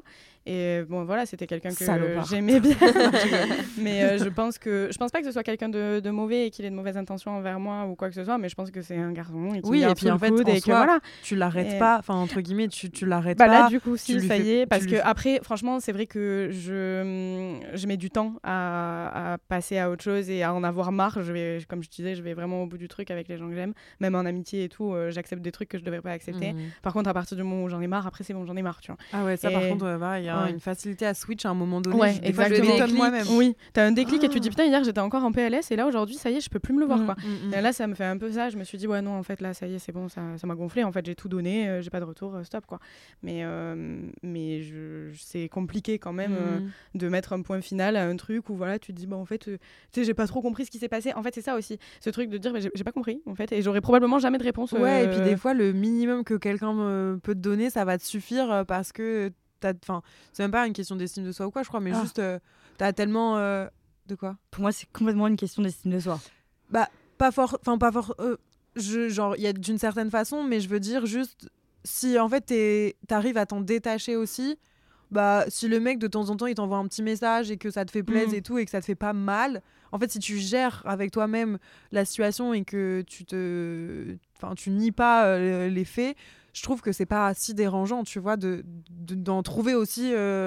Et bon, voilà, c'était quelqu'un que Salopard. j'aimais bien. mais euh, je pense que je pense pas que ce soit quelqu'un de, de mauvais et qu'il ait de mauvaises intentions envers moi ou quoi que ce soit, mais je pense que c'est un garçon et qu'il Oui, garde et puis sous en le fait, coude en et que soi, voilà. tu l'arrêtes Et- pas, enfin entre guillemets, tu, tu l'arrêtes Bah pas. là, du coup, si, tu lui ça fais- y est, parce tu que lui fais- après, franchement, c'est vrai que je, je mets du temps à, à passer à autre chose et à en avoir marre. Je vais, comme je disais, je vais vraiment au bout du truc avec les gens que j'aime, même en amitié et tout. euh, j'accepte des trucs que je devrais pas accepter. Mhm. Par contre, à partir du moment où j'en ai marre, après, c'est bon, j'en ai marre, tu vois. Ah ouais, ça par Et- contre, euh, voilà, il y a Ouais. une facilité à switch à un moment donné. Ouais, Je- des fois, je exactement. m'étonne moi-même. Oui, t'as un déclic et tu te dis Ah. putain, hier j'étais encore en P L S et là aujourd'hui, ça y est, je peux plus me le voir, Mm, quoi. mm, mm. Et là, ça me fait un peu ça. Je me suis dit, ouais, non, en fait, là, ça y est, c'est bon, ça, ça m'a gonflé. En fait, j'ai tout donné, euh, j'ai pas de retour, euh, stop, quoi. Mais, euh, mais je, c'est compliqué quand même euh, Mm. de mettre un point final à un truc où, voilà, tu te dis, bah, en fait, euh, tu sais, j'ai pas trop compris ce qui s'est passé. En fait, c'est ça aussi, ce truc de dire, bah, j'ai, j'ai pas compris, en fait, et j'aurais probablement jamais de réponse. Ouais, et euh, puis des fois, le minimum que quelqu'un me- peut te donner, ça va te suffire euh, parce que t'as. Enfin, c'est même pas une question d'estime de soi ou quoi, je crois, mais Ah. juste, euh, t'as tellement. euh, De quoi Pour moi, c'est complètement une question d'estime de soi. Bah, pas fort. Enfin, pas fort. euh, je, genre, il y a d'une certaine façon, mais je veux dire juste. Si en fait, t'es- t'arrives à t'en détacher aussi. Bah, si le mec de temps en temps il t'envoie un petit message et que ça te fait plaisir Mm. et tout et que ça te fait pas mal, en fait si tu gères avec toi-même la situation et que tu te, enfin tu nies pas euh, les faits, je trouve que c'est pas si dérangeant, tu vois, de, de- d'en trouver aussi euh,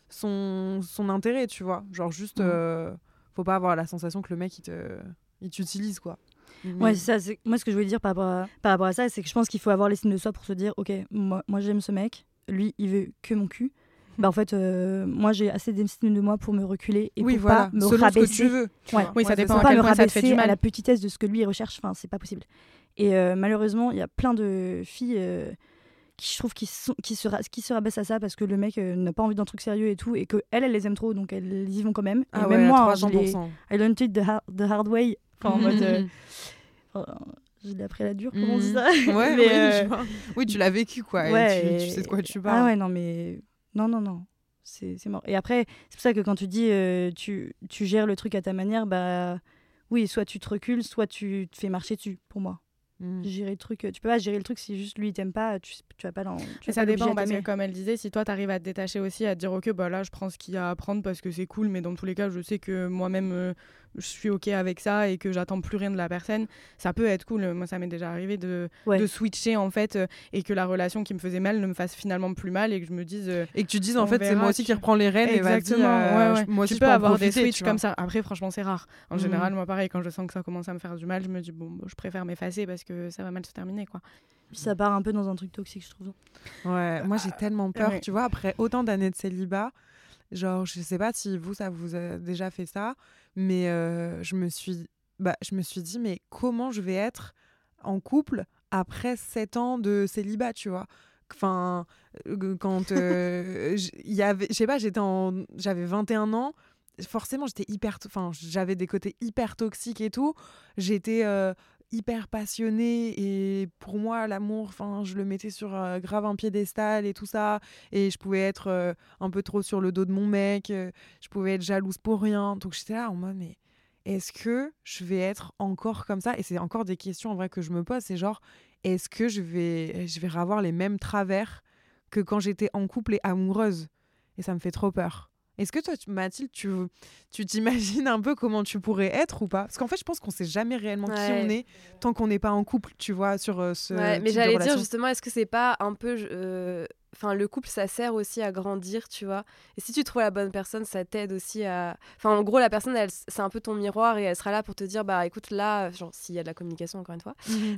son son intérêt, tu vois, genre juste Mm. euh, faut pas avoir la sensation que le mec il te il t'utilise quoi. Ouais, Mais- c'est ça. C'est... Moi, ce que je voulais dire par rapport à, par rapport à ça, c'est que je pense qu'il faut avoir l'estime de soi pour se dire, ok, moi, moi j'aime ce mec, lui, il veut que mon cul. Bah en fait, euh, moi j'ai assez d'estime de moi pour me reculer et oui, pour voilà, pas me selon ce que rabaisser. tu veux. tu Ouais. vois. Oui, ça c'est dépend Pour à pas quel me point ça te fait rabaisser du mal. à la petitesse de ce que lui il recherche. Enfin, c'est pas possible. Et euh, malheureusement, il y a plein de filles euh, qui je trouve qui, sont, qui, se, ra- qui se rabaissent à ça parce que le mec euh, n'a pas envie d'un truc sérieux et tout, et que elles, elles les aiment trop, donc elles y vont quand même. Ah et ouais, même à moi, hein, trois je cents pour l'ai, cent. I learned it the hard, the hard way. Enfin, en mode, euh, Mhm. enfin, je l'ai appris à la dure, comment on dit Mhm. ça. Ouais, Mais, oui, euh, je vois. Oui, tu l'as vécu quoi. et ouais, tu, et- tu sais de quoi tu parles. Ah ouais, non, mais non, non, non. C'est, c'est mort. Et après, c'est pour ça que quand tu dis euh, tu, tu gères le truc à ta manière, bah oui, soit tu te recules, soit tu te fais marcher dessus, pour moi. Mhm. Gérer le truc, euh, tu peux pas gérer le truc si juste lui il t'aime pas, tu, tu vas pas l'en. tu Mais vas ça pas l'obliger dépend à parce que t'aimer. comme elle disait, si toi t'arrives à te détacher aussi, à te dire ok bah là je prends ce qu'il y a à apprendre parce que c'est cool, mais dans tous les cas je sais que moi-même euh, je suis ok avec ça et que j'attends plus rien de la personne, ça peut être cool. Moi ça m'est déjà arrivé de, Ouais. de switcher en fait euh, et que la relation qui me faisait mal ne me fasse finalement plus mal et que je me dise euh, Et que tu dises en On fait c'est verra, moi aussi tu- qui reprends les rênes et vas-y, exactement, euh, ouais, ouais. je- moi aussi tu je peux en avoir des profiter, switches tu vois. comme ça. Après franchement c'est rare. En Mhm. général moi pareil quand je sens que ça commence à me faire du mal, je me dis bon bah, je préfère m'effacer parce que ça va mal se terminer quoi. Puis ça part un peu dans un truc toxique, je trouve. Ouais, moi j'ai tellement peur, ouais. tu vois, après autant d'années de célibat, genre je sais pas si vous ça vous a déjà fait ça, mais euh, je me suis bah je me suis dit mais comment je vais être en couple après sept ans de célibat, tu vois. Enfin euh, quand euh, j- il y avait je sais pas, j'étais en j'avais vingt et un ans, forcément j'étais hyper enfin j'avais des côtés hyper toxiques et tout, j'étais euh, hyper passionnée et pour moi l'amour enfin je le mettais sur euh, grave un piédestal et tout ça, et je pouvais être euh, un peu trop sur le dos de mon mec, euh, je pouvais être jalouse pour rien, donc j'étais là en mode mais est-ce que je vais être encore comme ça? Et c'est encore des questions en vrai que je me pose, c'est genre est-ce que je vais je vais avoir les mêmes travers que quand j'étais en couple et amoureuse? Et ça me fait trop peur. Est-ce que toi, tu- Mathilde, tu, tu t'imagines un peu comment tu pourrais être ou pas? Parce qu'en fait, je pense qu'on sait jamais réellement qui Ouais. on est tant qu'on n'est pas en couple, tu vois, sur euh, ce Ouais, type mais de j'allais dire relation. justement, est-ce que c'est pas un peu. euh, Enfin, le couple, ça sert aussi à grandir, tu vois. Et si tu trouves la bonne personne, ça t'aide aussi à. Enfin, en gros, la personne, elle, c'est un peu ton miroir et elle sera là pour te dire, bah écoute, là, genre, s'il y a de la communication, encore une fois, Mhm.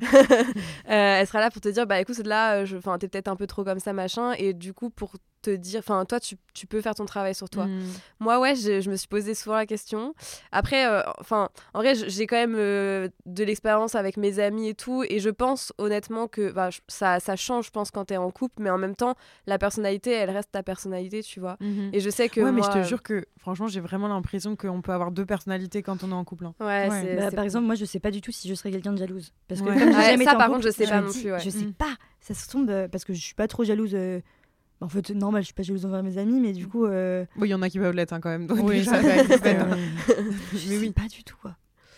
euh, elle sera là pour te dire, bah écoute, là, je... enfin, t'es peut-être un peu trop comme ça, machin. Et du coup, pour te dire. Enfin, toi, tu, tu peux faire ton travail sur toi. Mhm. Moi, ouais, je, je me suis posé souvent la question. Après, euh, enfin, en vrai, j- j'ai quand même euh, de l'expérience avec mes amis et tout. Et je pense honnêtement que bah, je- ça, ça change, je pense, quand t'es en couple. Mais en même temps, la personnalité, elle reste ta personnalité, tu vois. Mhm. Et je sais que Ouais, mais moi, je te euh, jure que franchement, j'ai vraiment l'impression qu'on peut avoir deux personnalités quand on est en couple. hein. Ouais, Ouais. c'est- Bah, c'est- par exemple, moi, je sais pas du tout si je serais quelqu'un de jalouse. Parce que Ouais. comme j'ai Ouais, jamais ça, été en par couple, contre, je sais me pas non dis- plus, ouais. Je sais Mm. pas. Ça se tombe euh, parce que je suis pas trop jalouse. euh, En fait, normal, je suis pas jalouse envers mes amis, mais du coup. euh, Oui, il y en a qui peuvent l'être hein, quand même. donc Oui, déjà, ça peut exister, euh, je Mais sais oui. pas du tout, quoi.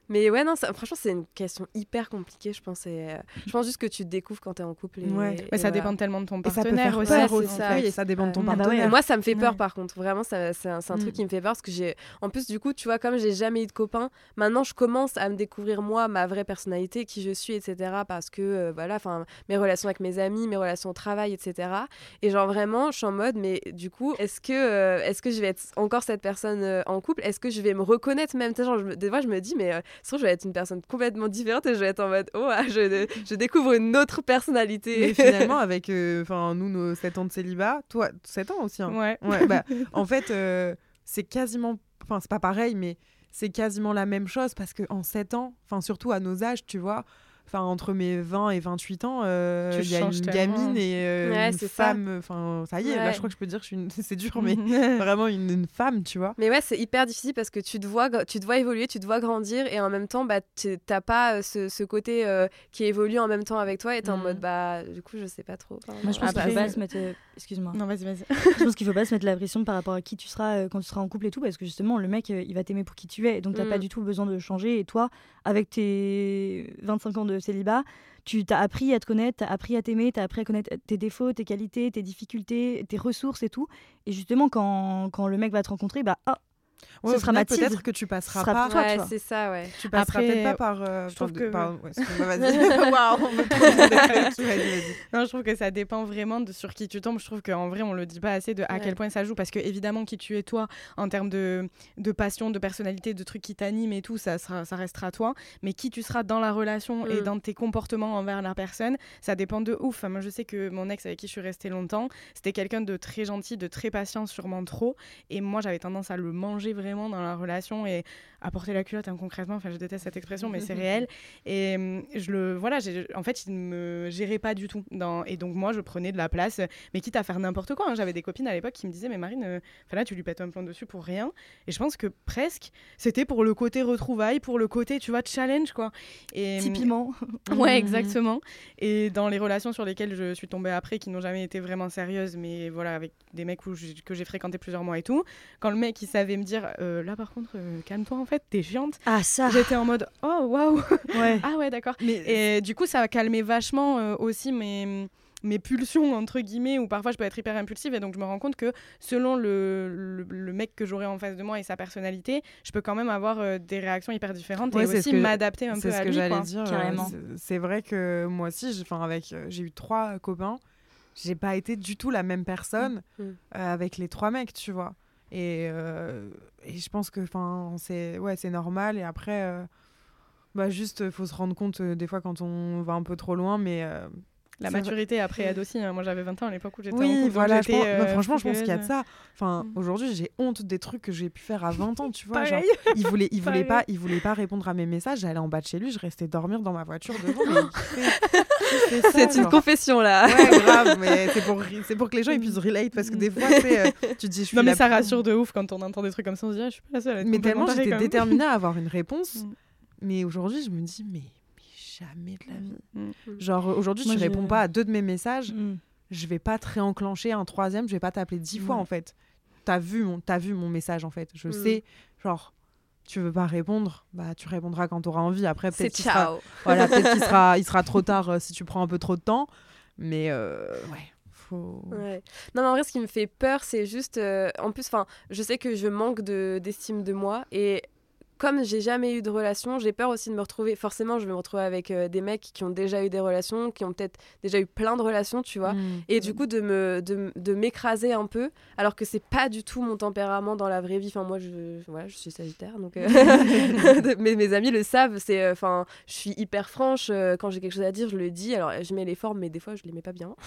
Mais ouais, non, ça, franchement, c'est une question hyper compliquée, je pense. Et, euh, je pense juste que tu te découvres quand t'es en couple. Et, Ouais. et Mais ça voilà. dépend tellement de ton Et ça peut partenaire faire aussi. peur Ouais, aussi. c'est ça. Oui, et ça dépend de ton Ouais. Ah bah partenaire. ouais. Moi, ça me fait peur, Ouais. par contre. Vraiment, ça, c'est un, c'est un truc Mm. qui me fait peur parce que j'ai. En plus, du coup, tu vois, comme j'ai jamais eu de copain, maintenant, je commence à me découvrir moi, ma vraie personnalité, qui je suis, et cetera. Parce que, euh, voilà, enfin, mes relations avec mes amis, mes relations au travail, et cetera. Et genre, vraiment, je suis en mode, mais du coup, est-ce que, euh, est-ce que je vais être encore cette personne euh, en couple? Est-ce que je vais me reconnaître même? Tu sais, genre, je me- des fois, je me dis, mais euh, ça se trouve, je vais être une personne complètement différente et je vais être en mode, oh, ah, je, je découvre une autre personnalité. Mais finalement, avec euh, 'fin, nous, nos sept ans de célibat, toi, sept ans aussi. Hein. Ouais. Ouais, bah, en fait, euh, c'est quasiment. Enfin, c'est pas pareil, mais c'est quasiment la même chose parce qu'en sept ans, enfin, surtout à nos âges, tu vois, enfin, entre mes vingt et vingt-huit ans, euh, Tu il y a une changes tellement. gamine et euh, Ouais, une c'est ça. femme. Enfin, ça y est, là, Ouais. je crois que je peux dire que je suis une... c'est dur, mais vraiment une, une femme, tu vois. Mais ouais, c'est hyper difficile parce que tu te vois, gra- tu te vois évoluer, tu te vois grandir et en même temps, bah, tu- t'as pas euh, ce, ce côté euh, qui évolue en même temps avec toi et t'es en Mm. mode, bah, du coup, je sais pas trop. Enfin, Moi, je pense Après, qu'il faut pas c'est- se mettre. euh, Excuse-moi. Non, vas-y, vas-y. Je pense qu'il faut pas se mettre la pression par rapport à qui tu seras euh, quand tu seras en couple et tout, parce que justement, le mec, euh, il va t'aimer pour qui tu es. Donc, t'as Mm. pas du tout besoin de changer. Et toi, avec tes vingt-cinq ans de célibat, tu t'as appris à te connaître, t'as appris à t'aimer, t'as appris à connaître tes défauts, tes qualités, tes difficultés, tes ressources et tout. Et justement, quand, quand le mec va te rencontrer, bah, ah, Ouais, ce au sera final, Mathilde. peut-être que tu passeras Ce sera pas. pour toi, tu ouais, vois. c'est ça, ouais. Tu passeras Après, peut-être pas par. euh, je trouve enfin, que- par- ouais, excuse-moi, vas-y. Waouh, on veut trop dire des trucs. Vas-y, vas-y. Non, je trouve que ça dépend vraiment de sur qui tu tombes. Je trouve qu'en vrai, on le dit pas assez de à Ouais. quel point ça joue. Parce que, évidemment, qui tu es toi, en termes de, de passion, de personnalité, de trucs qui t'animent et tout, ça, sera, ça restera toi. Mais qui tu seras dans la relation et Mm. dans tes comportements envers la personne, ça dépend de ouf. Enfin, moi, je sais que mon ex avec qui je suis restée longtemps, c'était quelqu'un de très gentil, de très patient, sûrement trop. Et moi, j'avais tendance à le manger vraiment dans la relation et à porter la culotte, hein, concrètement. Enfin, je déteste cette expression, mais c'est réel. Et hum, je le, voilà, j'ai- en fait, il ne me gérait pas du tout. Dans, et donc, moi, je prenais de la place, mais quitte à faire n'importe quoi. Hein. J'avais des copines à l'époque qui me disaient, mais Marine, euh, là, tu lui pètes un plomb dessus pour rien. Et je pense que presque, c'était pour le côté retrouvailles, pour le côté, tu vois, challenge, quoi. Et, petit piment. Ouais, Mhm. exactement. Et dans les relations sur lesquelles je suis tombée après, qui n'ont jamais été vraiment sérieuses, mais voilà, avec des mecs où j'ai- que j'ai fréquenté plusieurs mois et tout, quand le mec, il savait me dire, euh, là, par contre, euh, calme-toi, en fait, t'es chiante. Ah, ça. J'étais en mode, oh, waouh. Ouais. Ah ouais, d'accord. Mais Et du coup, ça a calmé vachement euh, aussi mes, mes pulsions, entre guillemets, où parfois je peux être hyper impulsive. Et donc, je me rends compte que selon le, le, le mec que j'aurai en face de moi et sa personnalité, je peux quand même avoir euh, des réactions hyper différentes Ouais, et c'est ce aussi que- m'adapter un c'est peu ce à que lui. j'allais quoi. dire. euh, Carrément. c'est- C'est vrai que moi aussi, j'ai, enfin, avec, euh, j'ai eu trois copains. J'ai pas été du tout la même personne Mm. euh, avec les trois mecs, tu vois. Et, euh, et je pense que, enfin, c'est, ouais, c'est normal. Et après, euh, bah, juste, faut se rendre compte euh, des fois quand on va un peu trop loin, mais. euh, La c'est vrai- maturité après aide aussi. Hein. Moi, j'avais vingt ans à l'époque où j'étais en Oui, couple. donc voilà, je j'étais, pense- euh, bah, franchement, je pense qu'il y a de fougueuse. ça. Enfin, Mm. aujourd'hui, j'ai honte des trucs que j'ai pu faire à vingt ans, tu vois. Genre, Pareil. il voulait, il voulait Pareil. pas, il voulait pas répondre à mes messages. J'allais en bas de chez lui, je restais dormir dans ma voiture devant. Mais il fait- il fait ça, C'est une genre. confession, là. Ouais, grave, mais c'est pour, c'est pour que les gens ils puissent relate parce que des fois, tu sais, euh, tu te dis, je suis Non, mais la ça plus- rassure de ouf quand on entend des trucs comme ça. On se dit, ah, je suis pas la seule à être Mais tellement complètement tarée, j'étais quand même. déterminée à avoir une réponse. Mm. Mais aujourd'hui, je me dis, mais, mais jamais de la vie. Mm. Genre, aujourd'hui, Moi, tu je- réponds pas à deux de mes messages, Mm. je vais pas te réenclencher un troisième, je vais pas t'appeler dix fois Ouais. en fait. T'as vu, mon, t'as vu mon message en fait. Je Mm. sais, genre, tu veux pas répondre, bah tu répondras quand t'auras envie. Après, C'est peut-être qu'il sera, ciao. voilà, peut-être qu'il sera, il sera trop tard euh, si tu prends un peu trop de temps. Mais euh, ouais, faut. Ouais. Non, mais en vrai, ce qui me fait peur, c'est juste. euh, en plus, enfin, je sais que je manque de, d'estime de moi. Et comme j'ai jamais eu de relation, j'ai peur aussi de me retrouver. Forcément, je vais me retrouver avec euh, des mecs qui ont déjà eu des relations, qui ont peut-être déjà eu plein de relations, tu vois. Mm. Et du coup, de, me, de, de m'écraser un peu, alors que c'est pas du tout mon tempérament dans la vraie vie. Enfin, moi, je, voilà, je suis sagittaire, donc euh, de- mes, mes amis le savent. C'est, euh, enfin, je suis hyper franche. euh, quand j'ai quelque chose à dire, je le dis. Alors, je mets les formes, mais des fois, je les mets pas bien.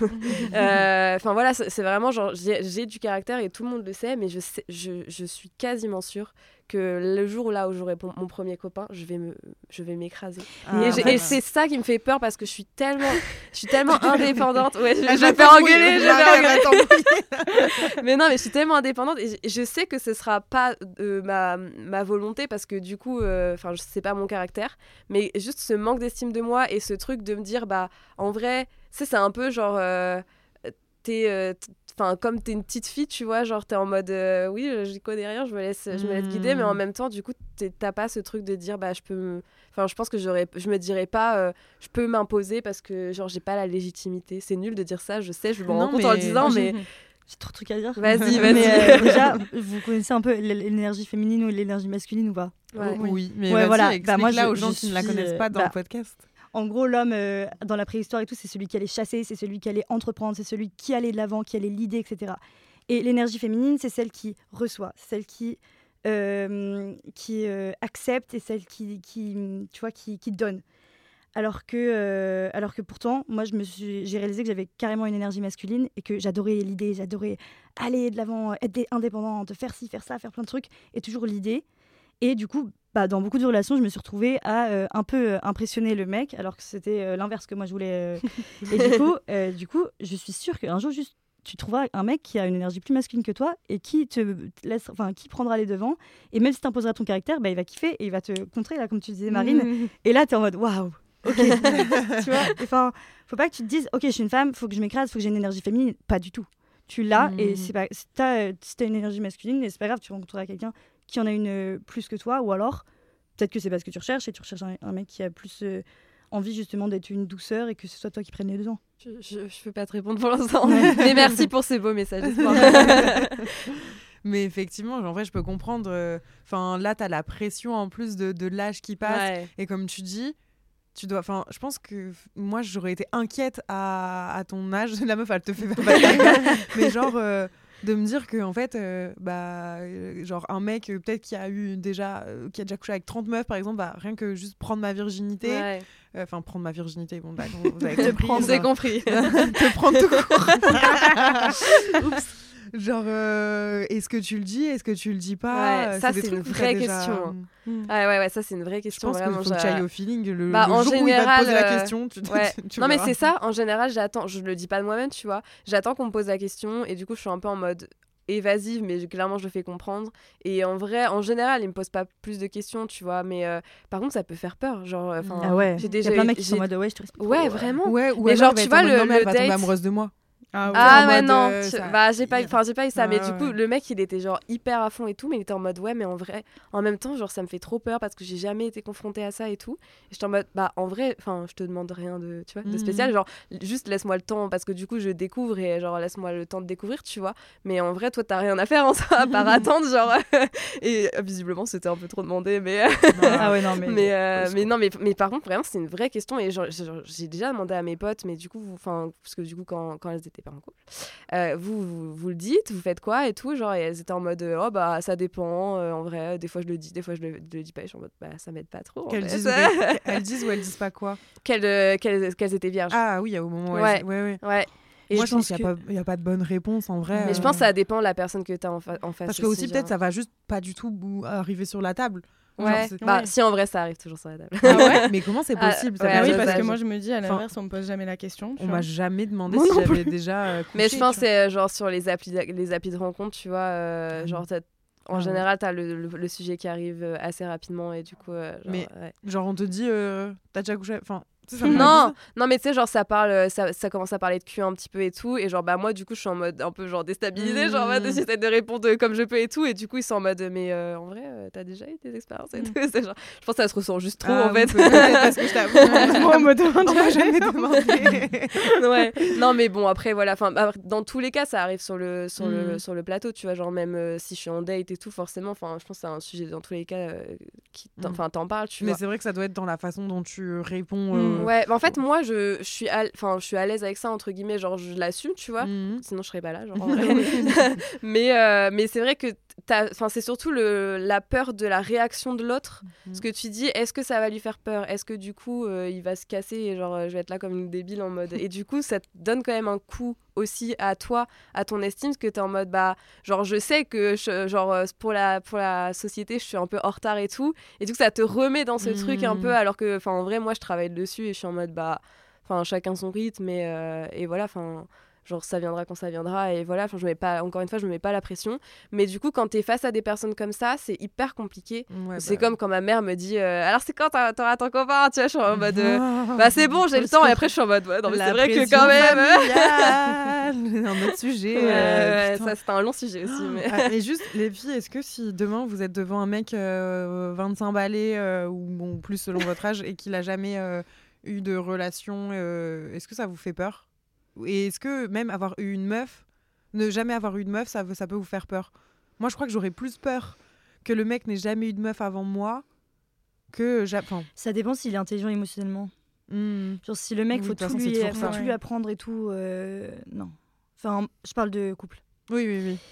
Euh, Enfin, voilà, c'est, c'est vraiment genre, j'ai, j'ai du caractère et tout le monde le sait, mais je, sais, je, je suis quasiment sûre que le jour là où j'aurai mon mon premier copain, je vais, me, je vais m'écraser. Ah, et, j'ai- ouais. et c'est ça qui me fait peur parce que je suis tellement, je suis tellement indépendante. Ouais, je, Elle je va vais faire t'embrouiller, engueuler, je vais Marie, faire elle va engueuler. t'embrouiller. Mais non, mais je suis tellement indépendante et je, je sais que ce sera pas euh, ma, ma volonté parce que du coup, enfin, euh, c'est pas mon caractère. Mais juste ce manque d'estime de moi et ce truc de me dire, bah, en vrai, tu sais, c'est un peu genre. Euh, t'es euh, t- Enfin, comme t'es une petite fille, tu vois, genre t'es en mode euh, oui, je connais rien, je me laisse, je me laisse guider, mais en même temps, du coup, t'es- t'as pas ce truc de dire bah je peux, me... enfin, je pense que j'aurais, je me dirais pas, euh, je peux m'imposer parce que genre j'ai pas la légitimité. C'est nul de dire ça, je sais, je me rends Non, compte en le mais- disant, mais J'ai trop de trucs à dire. vas-y, Mais, vas-y. euh, déjà, vous connaissez un peu l- l'énergie féminine ou l'énergie masculine ou pas? Ouais. Oui, oui, mais Ouais, vas-y, voilà. explique Bah, moi, là je- aux gens je qui ne la suis, connaissent euh, pas dans bah, le podcast. En gros, l'homme, euh, dans la préhistoire et tout, c'est celui qui allait chasser, c'est celui qui allait entreprendre, c'est celui qui allait de l'avant, qui allait l'idée, et cetera. Et l'énergie féminine, c'est celle qui reçoit, c'est celle qui, euh, qui euh, accepte et celle qui, qui, tu vois, qui, qui donne. Alors que, euh, alors que pourtant, moi, je me suis, j'ai réalisé que j'avais carrément une énergie masculine et que j'adorais l'idée, j'adorais aller de l'avant, être dé- indépendante, faire ci, faire ça, faire plein de trucs, et toujours l'idée. Et du coup, bah, dans beaucoup de relations, je me suis retrouvée à euh, un peu euh, impressionner le mec, alors que c'était euh, l'inverse que moi je voulais. euh. Et du coup, euh, du coup, je suis sûre qu'un jour, juste, tu trouveras un mec qui a une énergie plus masculine que toi et qui te laisse, enfin, qui prendra les devants. Et même si tu imposeras ton caractère, bah, il va kiffer et il va te contrer, là, comme tu disais, Marine. Mmh. Et là, tu es en mode waouh, ok. Tu vois, enfin, faut pas que tu te dises, ok, je suis une femme, faut que je m'écrase, faut que j'ai une énergie féminine. Pas du tout. Tu l'as Mm. et c'est pas, si t'as, euh, si t'as une énergie masculine, et c'est pas grave, tu rencontreras quelqu'un qui en a une euh, plus que toi, ou alors peut-être que c'est parce que tu recherches et tu recherches un, un mec qui a plus euh, envie justement d'être une douceur et que ce soit toi qui prenne les devants. Je, je, je peux pas te répondre pour l'instant, mais merci pour ces beaux messages. d'espoir. Mais effectivement, en vrai, je peux comprendre. Enfin, là, t'as la pression en plus de, de l'âge qui passe. Ouais. Et comme tu dis, tu dois. Enfin, je pense que f- moi, j'aurais été inquiète à, à ton âge. La meuf, elle te fait pas mais genre. euh, de me dire que en fait euh, bah euh, genre un mec euh, peut-être qui a eu déjà euh, qui a déjà couché avec trente meufs par exemple, bah, rien que juste prendre ma virginité, Ouais. enfin euh, prendre ma virginité, bon d'accord, vous avez Te compris, prendre, genre, j'ai compris. te prendre tout court. Oups. Genre euh, est-ce que tu le dis, est-ce que tu le dis pas? Ouais, ça, des c'est trucs une où t'as vraie déjà- question, hein. Mm. Ah ouais, ouais, ça c'est une vraie Je question. pense qu'il vraiment, faut que tu j'ai- ailles au feeling le, Bah, le en jour où il va te poser général, la euh, question. Tu, Ouais. tu Non mais verras. c'est ça, en général j'attends, je le dis pas de moi-même, tu vois, j'attends qu'on me pose la question et du coup je suis un peu en mode évasive, mais clairement je le fais comprendre. Et en vrai, en général, il me pose pas plus de questions, tu vois, mais euh, par contre ça peut faire peur, genre, enfin, Ah ouais, j'ai il y a déjà plein de eu- mecs qui sont en j'ai- mode ouais, je te respecte. Ouais, vraiment. Ouais, ou Mais alors genre, il va tu être en vois, mode, le- non, mais elle le va tomber date- amoureuse de moi. Ah ouais. Ah en ouais mode, non, euh, tu- ça- bah j'ai pas, il- enfin j'ai pas eu ça, mais Ouais, du coup ouais. le mec il était genre hyper à fond et tout, mais il était en mode ouais mais en vrai, en même temps genre ça me fait trop peur parce que j'ai jamais été confrontée à ça et tout. Et j'étais en mode bah en vrai, enfin je te demande rien de, tu vois, de Mhm. spécial, genre juste laisse-moi le temps parce que du coup je découvre et genre laisse-moi le temps de découvrir, tu vois. Mais en vrai toi t'as rien à faire en soi à part attendre genre et euh, visiblement c'était un peu trop demandé, mais Ah ouais, non, mais. mais, euh, Ouais, mais non, mais, mais par contre, vraiment, c'est une vraie question. Et genre, genre, j'ai déjà demandé à mes potes, mais du coup, vous, enfin, parce que du coup, quand, quand elles étaient pas en couple, euh, vous, vous, vous le dites, vous faites quoi et tout, genre, et elles étaient en mode, euh, oh bah, ça dépend, euh, en vrai, des fois je le dis, des fois je le, je le dis pas, et je suis en mode, bah, ça m'aide pas trop. en Qu'elles fait. disent, ou qu'elles- elles disent ou elles disent pas quoi? qu'elles, euh, qu'elles, qu'elles étaient vierges. Ah oui, au moment où Ouais. elles... ouais, ouais. Ouais. Et Moi, je je pense pense qu'il que... n'y a, pas- a pas de bonne réponse en vrai. Mais je euh, pense que ça dépend de la personne que t'as en, fa- en face. Parce que aussi, genre. peut-être, ça va juste pas du tout bou- arriver sur la table. Genre, Ouais. c'est- Bah, Ouais. si en vrai, ça arrive toujours sur la table. Ah ouais. Mais comment c'est Ah, possible? Ça ouais, veut Ah oui, dire- parce ça, que je- moi je me dis à Enfin, l'inverse, on me pose jamais la question. tu On vois. m'a jamais demandé Moi si non j'avais déjà. euh, Mais couché, je pense tu que c'est euh, genre sur les applis, les applis de rencontre, tu vois, euh, Ah genre oui. t'as- en Ah ouais. général, t'as le, le, le sujet qui arrive euh, assez rapidement et du coup, euh, genre, Mais- ouais. vois. Genre, on te dit, euh, t'as déjà couché. Enfin, tu sais, ça me Non, paraît non, mais tu sais, genre ça parle, euh, ça, ça commence à parler de cul un petit peu et tout, et genre bah moi du coup je suis en mode un peu genre déstabilisée, genre en mode Mm. j'essaie de répondre euh, comme je peux et tout, et du coup ils sont en mode mais euh, en vrai euh, t'as déjà eu des expériences et Mm. tout, c'est genre, je pense que ça se ressent juste trop Ah en oui, fait. peut-être parce que je t'avoue. Moi, on me demande On m'a jamais. jamais demandé. Ouais. Non mais bon après voilà, enfin bah, dans tous les cas ça arrive sur le sur le Mm. sur le plateau, tu vois, genre même euh, si je suis en date et tout forcément, enfin je pense que c'est un sujet dans tous les cas euh, qui t'en- Mm. enfin t'en parles, tu Mais vois. c'est vrai que ça doit être dans la façon dont tu réponds. Mm, euh, ouais, bah, en fait moi je, je suis à, enfin je suis à l'aise avec ça entre guillemets, genre je l'assume, tu vois. mhm. Sinon je serais pas là, genre en vrai. mais euh, mais c'est vrai que t'as, enfin c'est surtout le la peur de la réaction de l'autre. Mhm. Ce que tu dis, est-ce que ça va lui faire peur? Est-ce que du coup euh, il va se casser et genre euh, je vais être là comme une débile en mode. Et du coup ça te donne quand même un coup aussi à toi, à ton estime, parce que t'es en mode bah genre je sais que je, genre euh, pour la pour la société je suis un peu en retard et tout, et du coup ça te remet dans ce Mhm. truc un peu, alors que enfin en vrai moi je travaille dessus et je suis en mode bah enfin chacun son rythme et, euh, et voilà, enfin genre ça viendra quand ça viendra et voilà, enfin je mets pas, encore une fois je me mets pas la pression, mais du coup quand t'es face à des personnes comme ça c'est hyper compliqué. Ouais, C'est bah, comme quand ma mère me dit euh, alors c'est quand t'auras, t'auras ton copain, tu vois, je suis en mode euh, bah c'est bon j'ai le temps, et après je suis en mode ouais non mais la c'est vrai que pression quand même familiale, un autre sujet. ouais, euh, ouais, putain. ça c'est un long sujet aussi mais Ah, mais juste, les filles, est-ce que si demain vous êtes devant un mec euh, vingt-cinq balais euh, ou bon, plus selon votre âge et qu'il a jamais euh, eu de relation, euh, est-ce que ça vous fait peur? Et est-ce que même avoir eu une meuf, ne jamais avoir eu de meuf, ça, ça peut vous faire peur? Moi, je crois que j'aurais plus peur que le mec n'ait jamais eu de meuf avant moi que... j'a- Enfin, Ça dépend s'il est intelligent émotionnellement. hmm. Genre si le mec, Oui, faut de toute tout, façon, lui, c'est toujours faut ça. tout lui apprendre et tout, euh, non. Enfin, je parle de couple. Oui, oui, oui.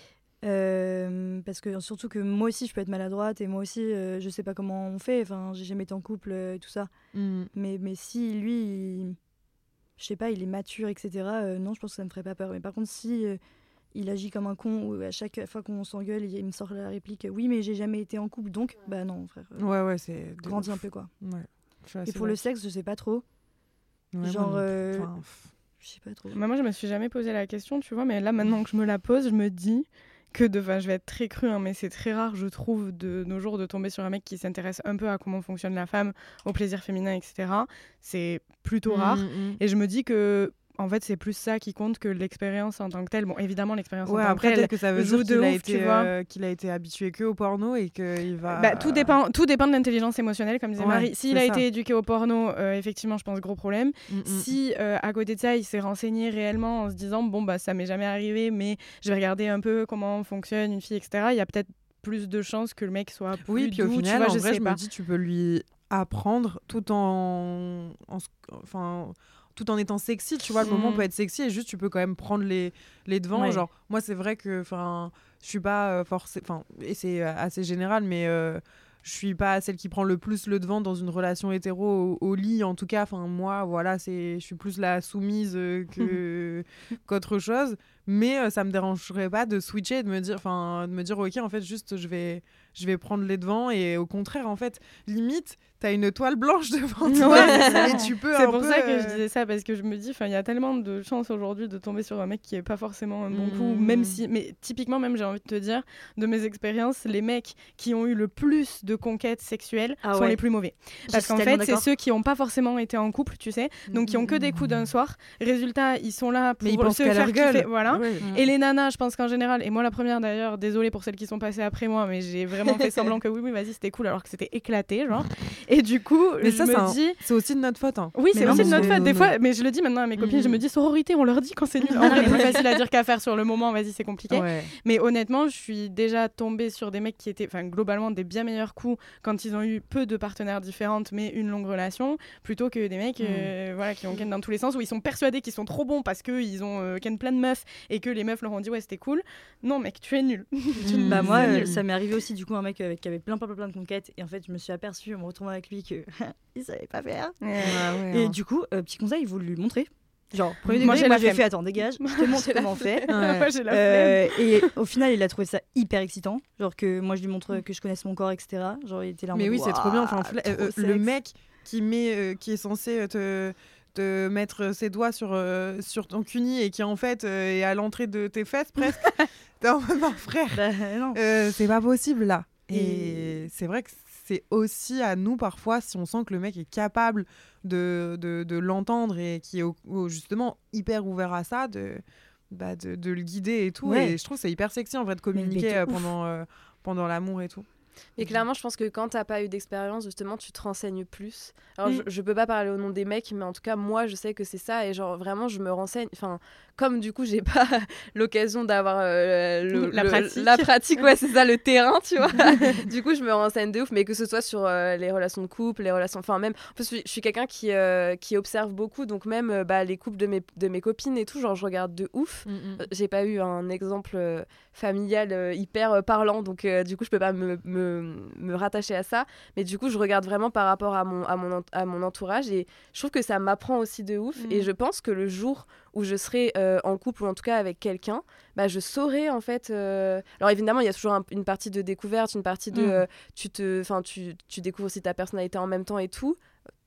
Euh, parce que surtout que moi aussi je peux être maladroite et moi aussi euh, je sais pas comment on fait, enfin j'ai jamais été en couple euh, et tout ça, Hmm. mais, mais si lui il- je sais pas il est mature etc euh, non je pense que ça me ferait pas peur, mais par contre si euh, il agit comme un con ou à chaque fois qu'on s'engueule il, il me sort la réplique oui mais j'ai jamais été en couple donc bah non frère euh, Ouais, ouais, c'est... de grandis ouf. un peu quoi. Ouais. Je suis Et assez pour le d'accord. sexe je sais pas trop, Ouais, moi genre non plus. euh, Enfin, pff. je sais pas trop. Bah, moi, je me suis jamais posé la question, tu vois, mais là, maintenant que je me la pose, je me dis que, de, enfin, je vais être très crue, hein, mais c'est très rare, je trouve, de nos jours, de tomber sur un mec qui s'intéresse un peu à comment fonctionne la femme, au plaisir féminin, et cetera. C'est plutôt rare. Mm, mm. Et je me dis que, en fait, c'est plus ça qui compte que l'expérience en tant que telle. Bon, évidemment, l'expérience Ouais, en tant après, que peut-être telle que ça veut joue dire de qu'il a, ouf, été, tu vois. euh, qu'il a été habitué que au porno et qu'il va... Bah, tout, dépend, tout dépend de l'intelligence émotionnelle, comme disait Ouais, Marie. S'il c'est a ça. été éduqué au porno, euh, effectivement, je pense gros problème. Mm, mm. Si euh, à côté de ça, il s'est renseigné réellement en se disant bon bah ça m'est jamais arrivé, mais je vais regarder un peu comment fonctionne une fille, et cetera. Il y a peut-être plus de chances que le mec soit plus Oui, puis doux, au final, tu vois, en je vrai, sais je pas. me dis, tu peux lui apprendre tout en, en, se- enfin, tout en étant sexy. Tu vois, le moment Mm. peut être sexy et juste, tu peux quand même prendre les, les devants. Ouais. Genre, moi, c'est vrai que, enfin, je suis pas euh, forcée, enfin, et c'est euh, assez général, mais euh, je suis pas celle qui prend le plus le devant dans une relation hétéro au, au lit. En tout cas, enfin, moi, voilà, c'est, je suis plus la soumise euh, que qu'autre chose. Mais euh, ça me dérangerait pas de switcher et de me dire, enfin, de me dire, ok, en fait, juste, je vais, je vais prendre les devants et au contraire, en fait, limite, t'as une toile blanche devant toi Ouais, et tu peux c'est un pour peu, ça que euh, je disais ça, parce que je me dis, il y a tellement de chances aujourd'hui de tomber sur un mec qui est pas forcément un bon Mm. coup, même si, mais typiquement même j'ai envie de te dire, de mes expériences, les mecs qui ont eu le plus de conquêtes sexuelles Ah sont ouais. les plus mauvais. Je Parce suis qu'en tellement fait, c'est d'accord. ceux qui n'ont pas forcément été en couple, tu sais, donc qui ont que des coups d'un soir. Résultat, ils sont là pour mais ils pensent se qu'à faire leur gueule. kiffer, voilà. Ouais. Et les nanas, je pense qu'en général, et moi la première d'ailleurs, désolée pour celles qui sont passées après moi, mais j'ai vraiment fait semblant que oui, oui, vas-y, c'était cool, alors que c'était éclaté, genre. Et du coup, Mais je ça, c'est me un- dis. c'est aussi de notre faute. Hein. Oui, Mais c'est non, aussi de mais notre c'est- faute. Des non, fois, mais je le dis maintenant à mes copines, Mhm. je me dis sororité, on leur dit quand c'est nul. En Non, vrai, mais c'est moi- plus facile à dire qu'à faire sur le moment, vas-y, c'est compliqué. Ouais. Mais honnêtement, je suis déjà tombée sur des mecs qui étaient, enfin, globalement, des bien meilleurs coups quand ils ont eu peu de partenaires différentes, mais une longue relation, plutôt que des mecs, euh, voilà, qui ont ken dans tous les sens, où ils sont persuadés qu'ils sont trop bons parce qu'ils ont euh, ken plein de meufs et que les meufs leur ont dit ouais, c'était cool. Non, mec, tu es nul. Tu Mm. ne- Bah moi, c'est euh, nul. ça m'est arrivé aussi du coup un mec avec, qui avait plein plein plein plein de conquêtes et en fait je me suis aperçue en me retrouvant avec lui que il savait pas faire. Ouais. Ouais, ouais, Et hein. du coup, euh, petit conseil, il faut lui montrer. Genre, premier Moi, degré, j'ai moi la je lui ai flemme. fait attends, dégage, je te montre comment on fait. Ouais. Moi, j'ai la flemme. Euh, et au final, il a trouvé ça hyper excitant. Genre que moi je lui montre que je connaisse mon corps, et cetera. Genre il était là en Mais mode, oui, c'est trop bien. Enfin, Waouh, fla- trop euh, le sexe. mec qui met, euh, qui est censé euh, te, te mettre ses doigts sur, euh, sur ton cuni et qui en fait euh, est à l'entrée de tes fesses presque. T'es en mode non, frère, Bah non. euh, c'est pas possible là. Et, Et- c'est vrai que c'est aussi à nous parfois, si on sent que le mec est capable de, de, de l'entendre et qui est au- au- justement hyper ouvert à ça, de, bah, de, de le guider et tout. Ouais. Et je trouve que c'est hyper sexy en vrai de Mais- mais communiquer de euh, ouf. pendant, euh, pendant l'amour et tout. Mais clairement, je pense que quand t'as pas eu d'expérience, justement, tu te renseignes plus. Alors, Mm. je, je peux pas parler au nom des mecs, mais en tout cas, moi, je sais que c'est ça. Et genre, vraiment, je me renseigne. Enfin, comme du coup, j'ai pas l'occasion d'avoir euh, le- La le- pratique. la pratique, ouais, c'est ça, le terrain, tu vois. Du coup, je me renseigne de ouf. Mais que ce soit sur euh, les relations de couple, les relations. Enfin, même. En plus, je suis- je suis quelqu'un qui, euh, qui observe beaucoup. Donc, même euh, bah, les couples de mes, de mes copines et tout, genre, je regarde de ouf. Euh, J'ai pas eu un exemple euh, familial euh, hyper euh, parlant, donc euh, du coup je peux pas me, me, me rattacher à ça, mais du coup je regarde vraiment par rapport à mon, à mon, ent- à mon entourage et je trouve que ça m'apprend aussi de ouf Mhm. et je pense que le jour où je serai euh, en couple ou en tout cas avec quelqu'un, bah, je saurai en fait... euh, Alors évidemment il y a toujours un- une partie de découverte, une partie de... Mhm. euh, tu, te, 'fin, tu, tu découvres aussi ta personnalité en même temps et tout.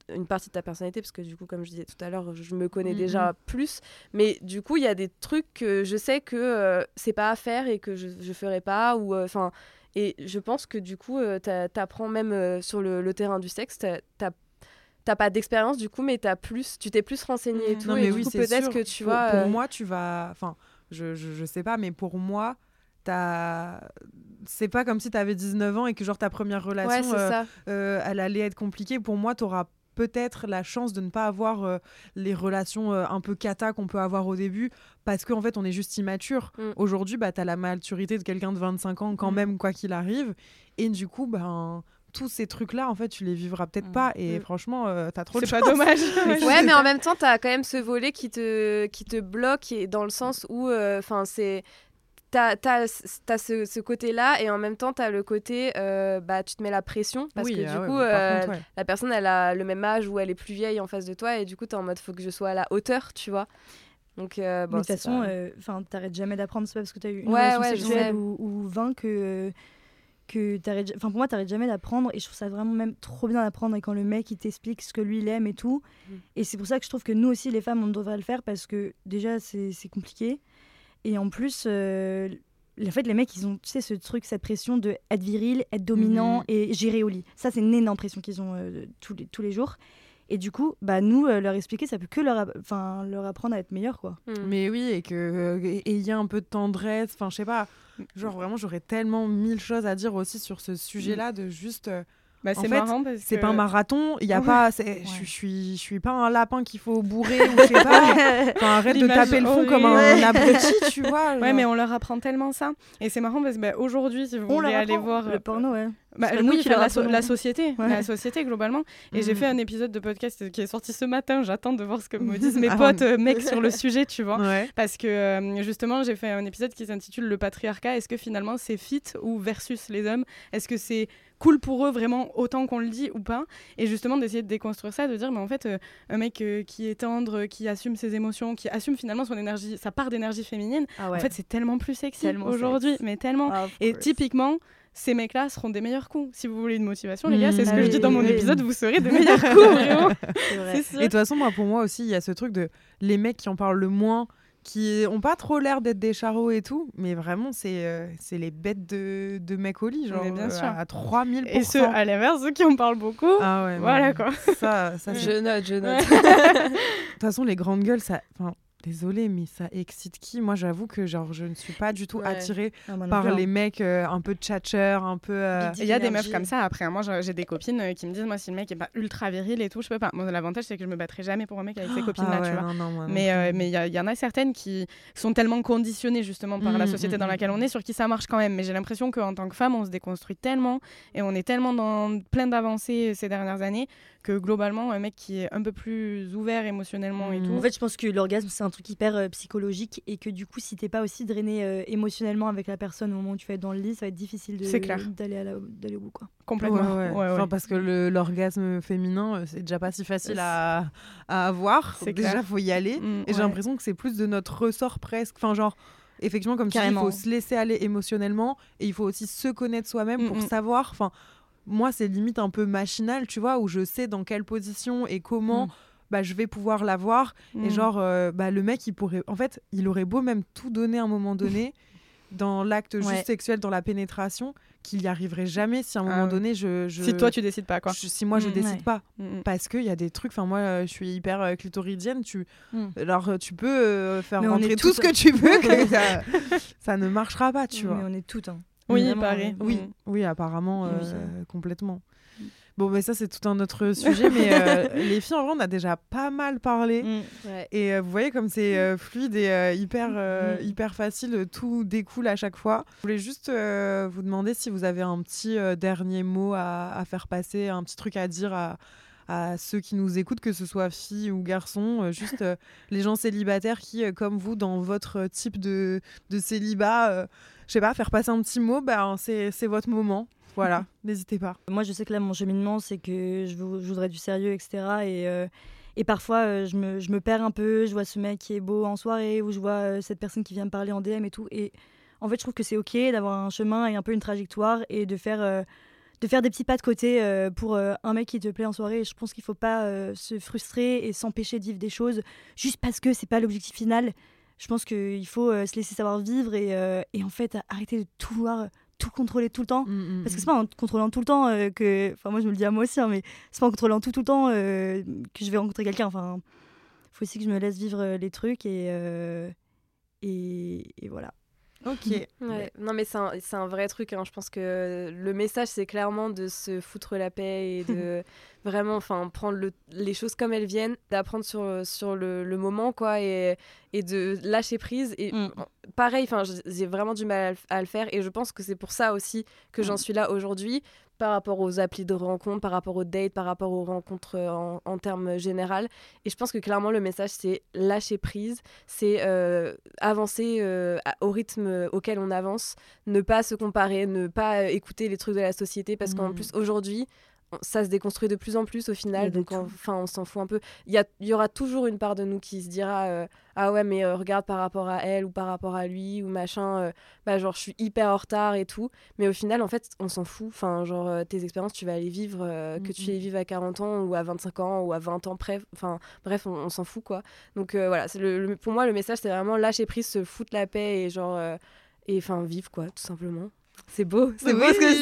une partie de ta personnalité, parce que du coup, comme je disais tout à l'heure, je me connais Mm-hmm. déjà plus. Mais du coup, il y a des trucs que je sais que euh, c'est pas à faire et que je, je ferai pas. Ou, enfin, et je pense que du coup, euh, t'a- t'apprends même euh, sur le, le terrain du sexe, t'as, t'as, t'as pas d'expérience du coup, mais t'as plus, tu t'es plus renseigné et Mm. tout. Non, et mais du oui, coup, c'est peut-être sûr. que tu pour, vois. Pour euh, moi, tu vas. Enfin, je, je, je sais pas, mais pour moi, t'as. C'est pas comme si t'avais dix-neuf ans et que, genre, ta première Ouais, relation, c'est euh, ça. euh, elle allait être compliquée. Pour moi, t'auras peut-être la chance de ne pas avoir euh, les relations euh, un peu cata qu'on peut avoir au début parce qu'en fait on est juste immature. Mm. Aujourd'hui bah, t'as la maturité de quelqu'un de vingt-cinq ans quand Mm. même quoi qu'il arrive et du coup ben tous ces trucs là en fait tu les vivras peut-être Mm. pas et Mm. franchement euh, t'as trop de C'est pas chance. dommage. Ouais, mais en même temps, t'as quand même ce volet qui te, qui te bloque et dans le sens où, enfin, c'est. T'as, t'as, t'as ce, ce côté-là et en même temps, t'as le côté, euh, bah, tu te mets la pression parce Oui, que ah du ouais, coup, bah, par euh, contre, ouais. la personne, elle a le même âge ou elle est plus vieille en face de toi et du coup, t'es en mode, faut que je sois à la hauteur, tu vois. Donc, euh, bon, Mais de toute c'est façon, pas- euh, enfin, t'arrêtes jamais d'apprendre. C'est pas parce que t'as eu une Ouais, relation ouais, je sais. sexuelle ou, ou vingt que que t'arrêtes. Enfin, pour moi, t'arrêtes jamais d'apprendre. Et je trouve ça vraiment même trop bien d'apprendre. Et quand le mec il t'explique ce que lui il aime et tout. Mm. Et c'est pour ça que je trouve que nous aussi, les femmes, on devrait le faire parce que déjà, c'est c'est compliqué. Et en plus. Euh, en fait, les mecs, ils ont, tu sais, ce truc, cette pression de être viril, être dominant Mhm. et gérer au lit. Ça, c'est une énorme pression qu'ils ont euh, tous, les, tous les jours. Et du coup, bah, nous, euh, leur expliquer, ça peut que leur, app- enfin, leur apprendre à être meilleur, quoi. Mm. Mais oui, et que euh, et il y a un peu de tendresse, enfin je sais pas, genre vraiment j'aurais tellement mille choses à dire aussi sur ce sujet-là de juste euh, Bah, En c'est fait, marrant parce c'est que... pas un marathon, il y a Ouais. pas c'est- Ouais. je suis- je suis je suis pas un lapin qu'il faut bourrer ou je sais pas. Enfin, arrête de L'image taper le fond comme un horrible. abruti, tu vois. Ouais, genre. mais on leur apprend tellement ça. Et c'est marrant parce que bah, aujourd'hui, si vous On voulez leur aller apprend voir... le porno, ouais. Bah, C'est pas nous oui, qui enfin, leur la, so- apprenons. la société, Ouais. la société globalement. Et j'ai Mhm. fait un épisode de podcast qui est sorti ce matin. J'attends de voir ce que me disent mes Ah, potes euh, mecs sur le sujet, tu vois. Ouais. Parce que euh, justement, j'ai fait un épisode qui s'intitule Le patriarcat. Est-ce que finalement c'est fit ou versus les hommes? Est-ce que c'est cool pour eux vraiment autant qu'on le dit ou pas? Et justement d'essayer de déconstruire ça, de dire mais en fait euh, un mec euh, qui est tendre, qui assume ses émotions, qui assume finalement son énergie, sa part d'énergie féminine, Ah ouais. en fait c'est tellement plus sexy Tellement aujourd'hui, sexe. mais tellement. Of Et course. typiquement, ces mecs-là seront des meilleurs coups. Si vous voulez une motivation, les gars, c'est ce Mmh. que Ah je dis oui, dans mon oui, oui. épisode, vous serez des meilleurs coups, vraiment. C'est vrai. C'est sûr. Et de toute façon, moi, pour moi aussi, il y a ce truc de les mecs qui en parlent le moins, qui ont pas trop l'air d'être des charros et tout, mais vraiment, c'est euh, c'est les bêtes de, de mecs au lit, genre Mais bien euh, sûr. à trois mille pour cent. Et ceux, à l'inverse, ceux qui en parlent beaucoup, Ah ouais, non, voilà mais quoi. Ça, ça c'est- Je note, je note. De toute façon, les grandes gueules, ça. Enfin, désolée, mais ça excite qui? Moi, j'avoue que genre, je ne suis pas du tout Ouais. attirée Ah, moi non par plus, hein. les mecs euh, un peu tchatcheurs, un peu. euh, Big Il y a des meufs énergie. comme ça. Après, moi, j'ai j'ai des copines euh, qui me disent, moi, si le mec est pas ultra viril et tout, je peux pas. Moi, l'avantage, c'est que je me battrai jamais pour un mec avec ces copines-là, ah ouais, tu vois. non, non, moi non Mais euh, plus. mais il y, a- il y en a certaines qui sont tellement conditionnées justement par la Mm, société mm, dans mm. laquelle on est, sur qui ça marche quand même. Mais j'ai l'impression qu'en tant que femme, on se déconstruit tellement et on est tellement dans plein d'avancées ces dernières années que globalement, un mec qui est un peu plus ouvert émotionnellement et Mm. tout. En fait, je pense que l'orgasme, c'est un truc hyper euh, psychologique et que du coup, si t'es pas aussi drainé euh, émotionnellement avec la personne au moment où tu vas être dans le lit, ça va être difficile de- C'est clair. d'aller à la- d'aller au bout, quoi. complètement. Ouais, ouais. Ouais, ouais. Enfin, parce que le- l'orgasme féminin, euh, c'est déjà pas si facile à, à avoir. C'est Déjà, clair. faut y aller. Mm, Et j'ai ouais. l'impression que c'est plus de notre ressort presque. Enfin, genre, effectivement, comme tu dis, il Carrément. faut se laisser aller émotionnellement et il faut aussi se connaître soi-même Mm, pour mm. savoir. Enfin, moi, c'est limite un peu machinal, tu vois, où je sais dans quelle position et comment Mm. bah, je vais pouvoir l'avoir. Mm. Et genre, euh, bah, le mec, il pourrait. En fait, il aurait beau même tout donner à un moment donné dans l'acte juste Ouais. sexuel, dans la pénétration, qu'il y arriverait jamais si à un Ah moment ouais. donné, je, je- Si toi tu décides pas quoi. je- si moi je Mm, décide ouais. pas. Mm, mm. Parce qu'il y a des trucs, enfin moi euh, je suis hyper euh, clitoridienne, tu... Mm. alors euh, tu peux euh, faire Mais on rentrer est tout toutes- ce que tu veux, que ça, ça ne marchera pas, tu Mais vois. on est toutes. Hein. Oui, Vraiment, pareil. euh, Oui, Mm. oui, apparemment, Oui, euh, ça. complètement. Bon, mais ça c'est tout un autre sujet, mais euh, les filles en vrai on a déjà pas mal parlé. Mm. Ouais. Et euh, vous voyez comme c'est euh, fluide et euh, hyper, euh, Mm. hyper facile, euh, tout découle à chaque fois. Je voulais juste euh, vous demander si vous avez un petit euh, dernier mot à, à faire passer, un petit truc à dire à, à ceux qui nous écoutent, que ce soit filles ou garçons, euh, juste euh, les gens célibataires qui, euh, comme vous, dans votre type de, de célibat, euh, je sais pas, faire passer un petit mot, bah, c'est, c'est votre moment. Voilà, n'hésitez pas. Moi, je sais que là, mon cheminement, c'est que je, vou- je voudrais du sérieux, et cetera. Et, euh, et parfois, euh, je, me, je me perds un peu. Je vois ce mec qui est beau en soirée ou je vois euh, cette personne qui vient me parler en D M et tout. Et en fait, je trouve que c'est OK d'avoir un chemin et un peu une trajectoire et de faire, euh, de faire des petits pas de côté euh, pour euh, un mec qui te plaît en soirée. Et je pense qu'il faut pas euh, se frustrer et s'empêcher de vivre des choses juste parce que c'est pas l'objectif final. Je pense qu'il faut euh, se laisser savoir vivre et, euh, et en fait arrêter de tout vouloir tout contrôler tout le temps. Mmh, parce que c'est pas en contrôlant tout le temps euh, que... Enfin moi je me le dis à moi aussi, hein, mais c'est pas en contrôlant tout, tout le temps euh, que je vais rencontrer quelqu'un. Enfin, il faut aussi que je me laisse vivre les trucs et, euh, et, et voilà. Ok. Ouais. Non, mais c'est un, c'est un vrai truc. Hein. Je pense que le message, c'est clairement de se foutre la paix et de vraiment prendre le, les choses comme elles viennent, d'apprendre sur, sur le, le moment, quoi, et, et de lâcher prise. Et mm. pareil, j'ai vraiment du mal à, à le faire. Et je pense que c'est pour ça aussi que mm. j'en suis là aujourd'hui, par rapport aux applis de rencontres, par rapport aux dates, par rapport aux rencontres en, en termes généraux. Et je pense que clairement, le message, c'est lâcher prise, c'est euh, avancer euh, au rythme auquel on avance, ne pas se comparer, ne pas écouter les trucs de la société, parce mmh. qu'en plus, aujourd'hui, ça se déconstruit de plus en plus au final, donc enfin on s'en fout un peu. Il y, a, il y aura toujours une part de nous qui se dira euh, ah ouais mais euh, regarde par rapport à elle ou par rapport à lui ou machin, euh, bah genre je suis hyper en retard et tout, mais au final en fait on s'en fout. Enfin genre euh, tes expériences tu vas les vivre, euh, mm-hmm. que tu les vives à quarante ans ou à vingt-cinq ans ou à vingt ans, bref, enfin bref on, on s'en fout quoi. Donc euh, voilà, c'est le, le, pour moi le message c'est vraiment lâcher prise, se foutre la paix et genre euh, et enfin vivre quoi tout simplement. C'est beau, c'est oui. beau ce que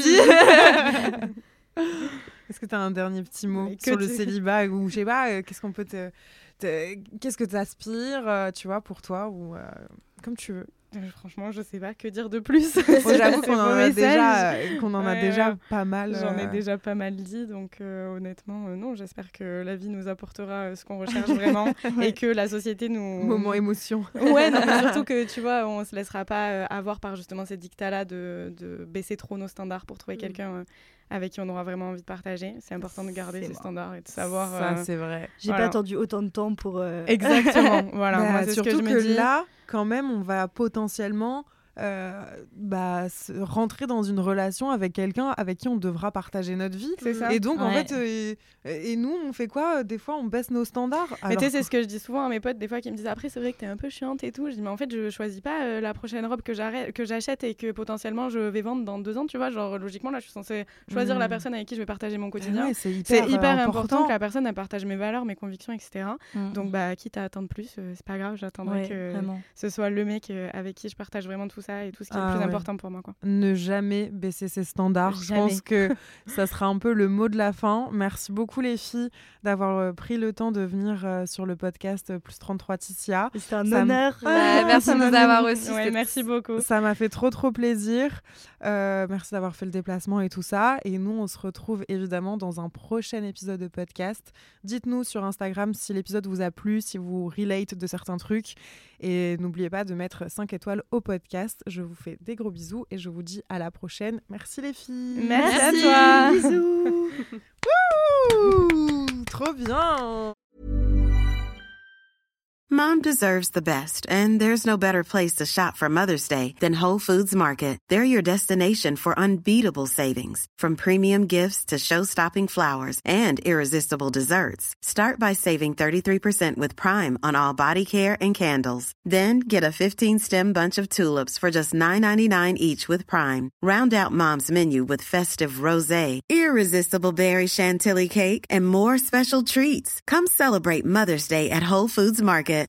je dis. Est-ce que tu as un dernier petit mot ouais, sur le tu... célibat ou je sais pas, euh, qu'est-ce qu'on peut te, te qu'est-ce que tu aspires, euh, tu vois, pour toi ou euh, comme tu veux. Euh, franchement, je sais pas que dire de plus. Bon, j'avoue qu'on en a déjà, qu'on en a ouais, déjà pas mal. J'en ai euh... déjà pas mal dit, donc euh, honnêtement, euh, non. J'espère que la vie nous apportera euh, ce qu'on recherche vraiment ouais. et que la société nous. Moment émotion. Ouais, non, mais surtout que tu vois, on se laissera pas euh, avoir par justement ces dictats-là de, de baisser trop nos standards pour trouver mmh. quelqu'un. Euh, avec qui on aura vraiment envie de partager. C'est important de garder ces standards et de savoir... Ça, euh, c'est vrai. J'ai voilà. pas attendu autant de temps pour... Euh... Exactement, voilà. Bah, moi, c'est surtout ce que je que me dis. là, quand même, on va potentiellement... Euh, bah, rentrer dans une relation avec quelqu'un avec qui on devra partager notre vie. C'est ça. Et donc, ouais. en fait, euh, et, et nous, on fait quoi ? Des fois, on baisse nos standards. Mais tu sais, c'est ce que je dis souvent à mes potes, des fois, qui me disent après, c'est vrai que t'es un peu chiante et tout. Je dis, mais en fait, je choisis pas euh, la prochaine robe que, que j'achète et que potentiellement je vais vendre dans deux ans, tu vois. Genre, logiquement, là, je suis censée choisir mmh. la personne avec qui je vais partager mon quotidien. Ouais, c'est hyper, c'est hyper euh, important. important que la personne, elle partage mes valeurs, mes convictions, et cetera. Mmh. Donc, bah, quitte à attendre plus, euh, c'est pas grave, j'attendrai ouais, que vraiment. ce soit le mec euh, avec qui je partage vraiment tout ça et tout ce qui est ah, le plus ouais. important pour moi, quoi. Ne jamais baisser ses standards. Jamais. Je pense que ça sera un peu le mot de la fin. Merci beaucoup les filles d'avoir euh, pris le temps de venir euh, sur le podcast Plus trente-trois Ticia. C'est un ça honneur. M... Ouais, merci de nous avoir reçus. Ouais, merci beaucoup. Ça m'a fait trop trop plaisir. Euh, merci d'avoir fait le déplacement et tout ça. Et nous, on se retrouve évidemment dans un prochain épisode de podcast. Dites-nous sur Instagram si l'épisode vous a plu, si vous relate de certains trucs. Et n'oubliez pas de mettre cinq étoiles au podcast. Je vous fais des gros bisous et je vous dis à la prochaine. Merci les filles. Merci, Merci à toi. Bisous. Wouh, trop bien. Mom deserves the best, and there's no better place to shop for Mother's Day than Whole Foods Market. They're your destination for unbeatable savings, from premium gifts to show-stopping flowers and irresistible desserts. Start by saving thirty-three percent with Prime on all body care and candles. Then get a fifteen-stem bunch of tulips for just nine ninety-nine each with Prime. Round out Mom's menu with festive rosé, irresistible berry chantilly cake, and more special treats. Come celebrate Mother's Day at Whole Foods Market.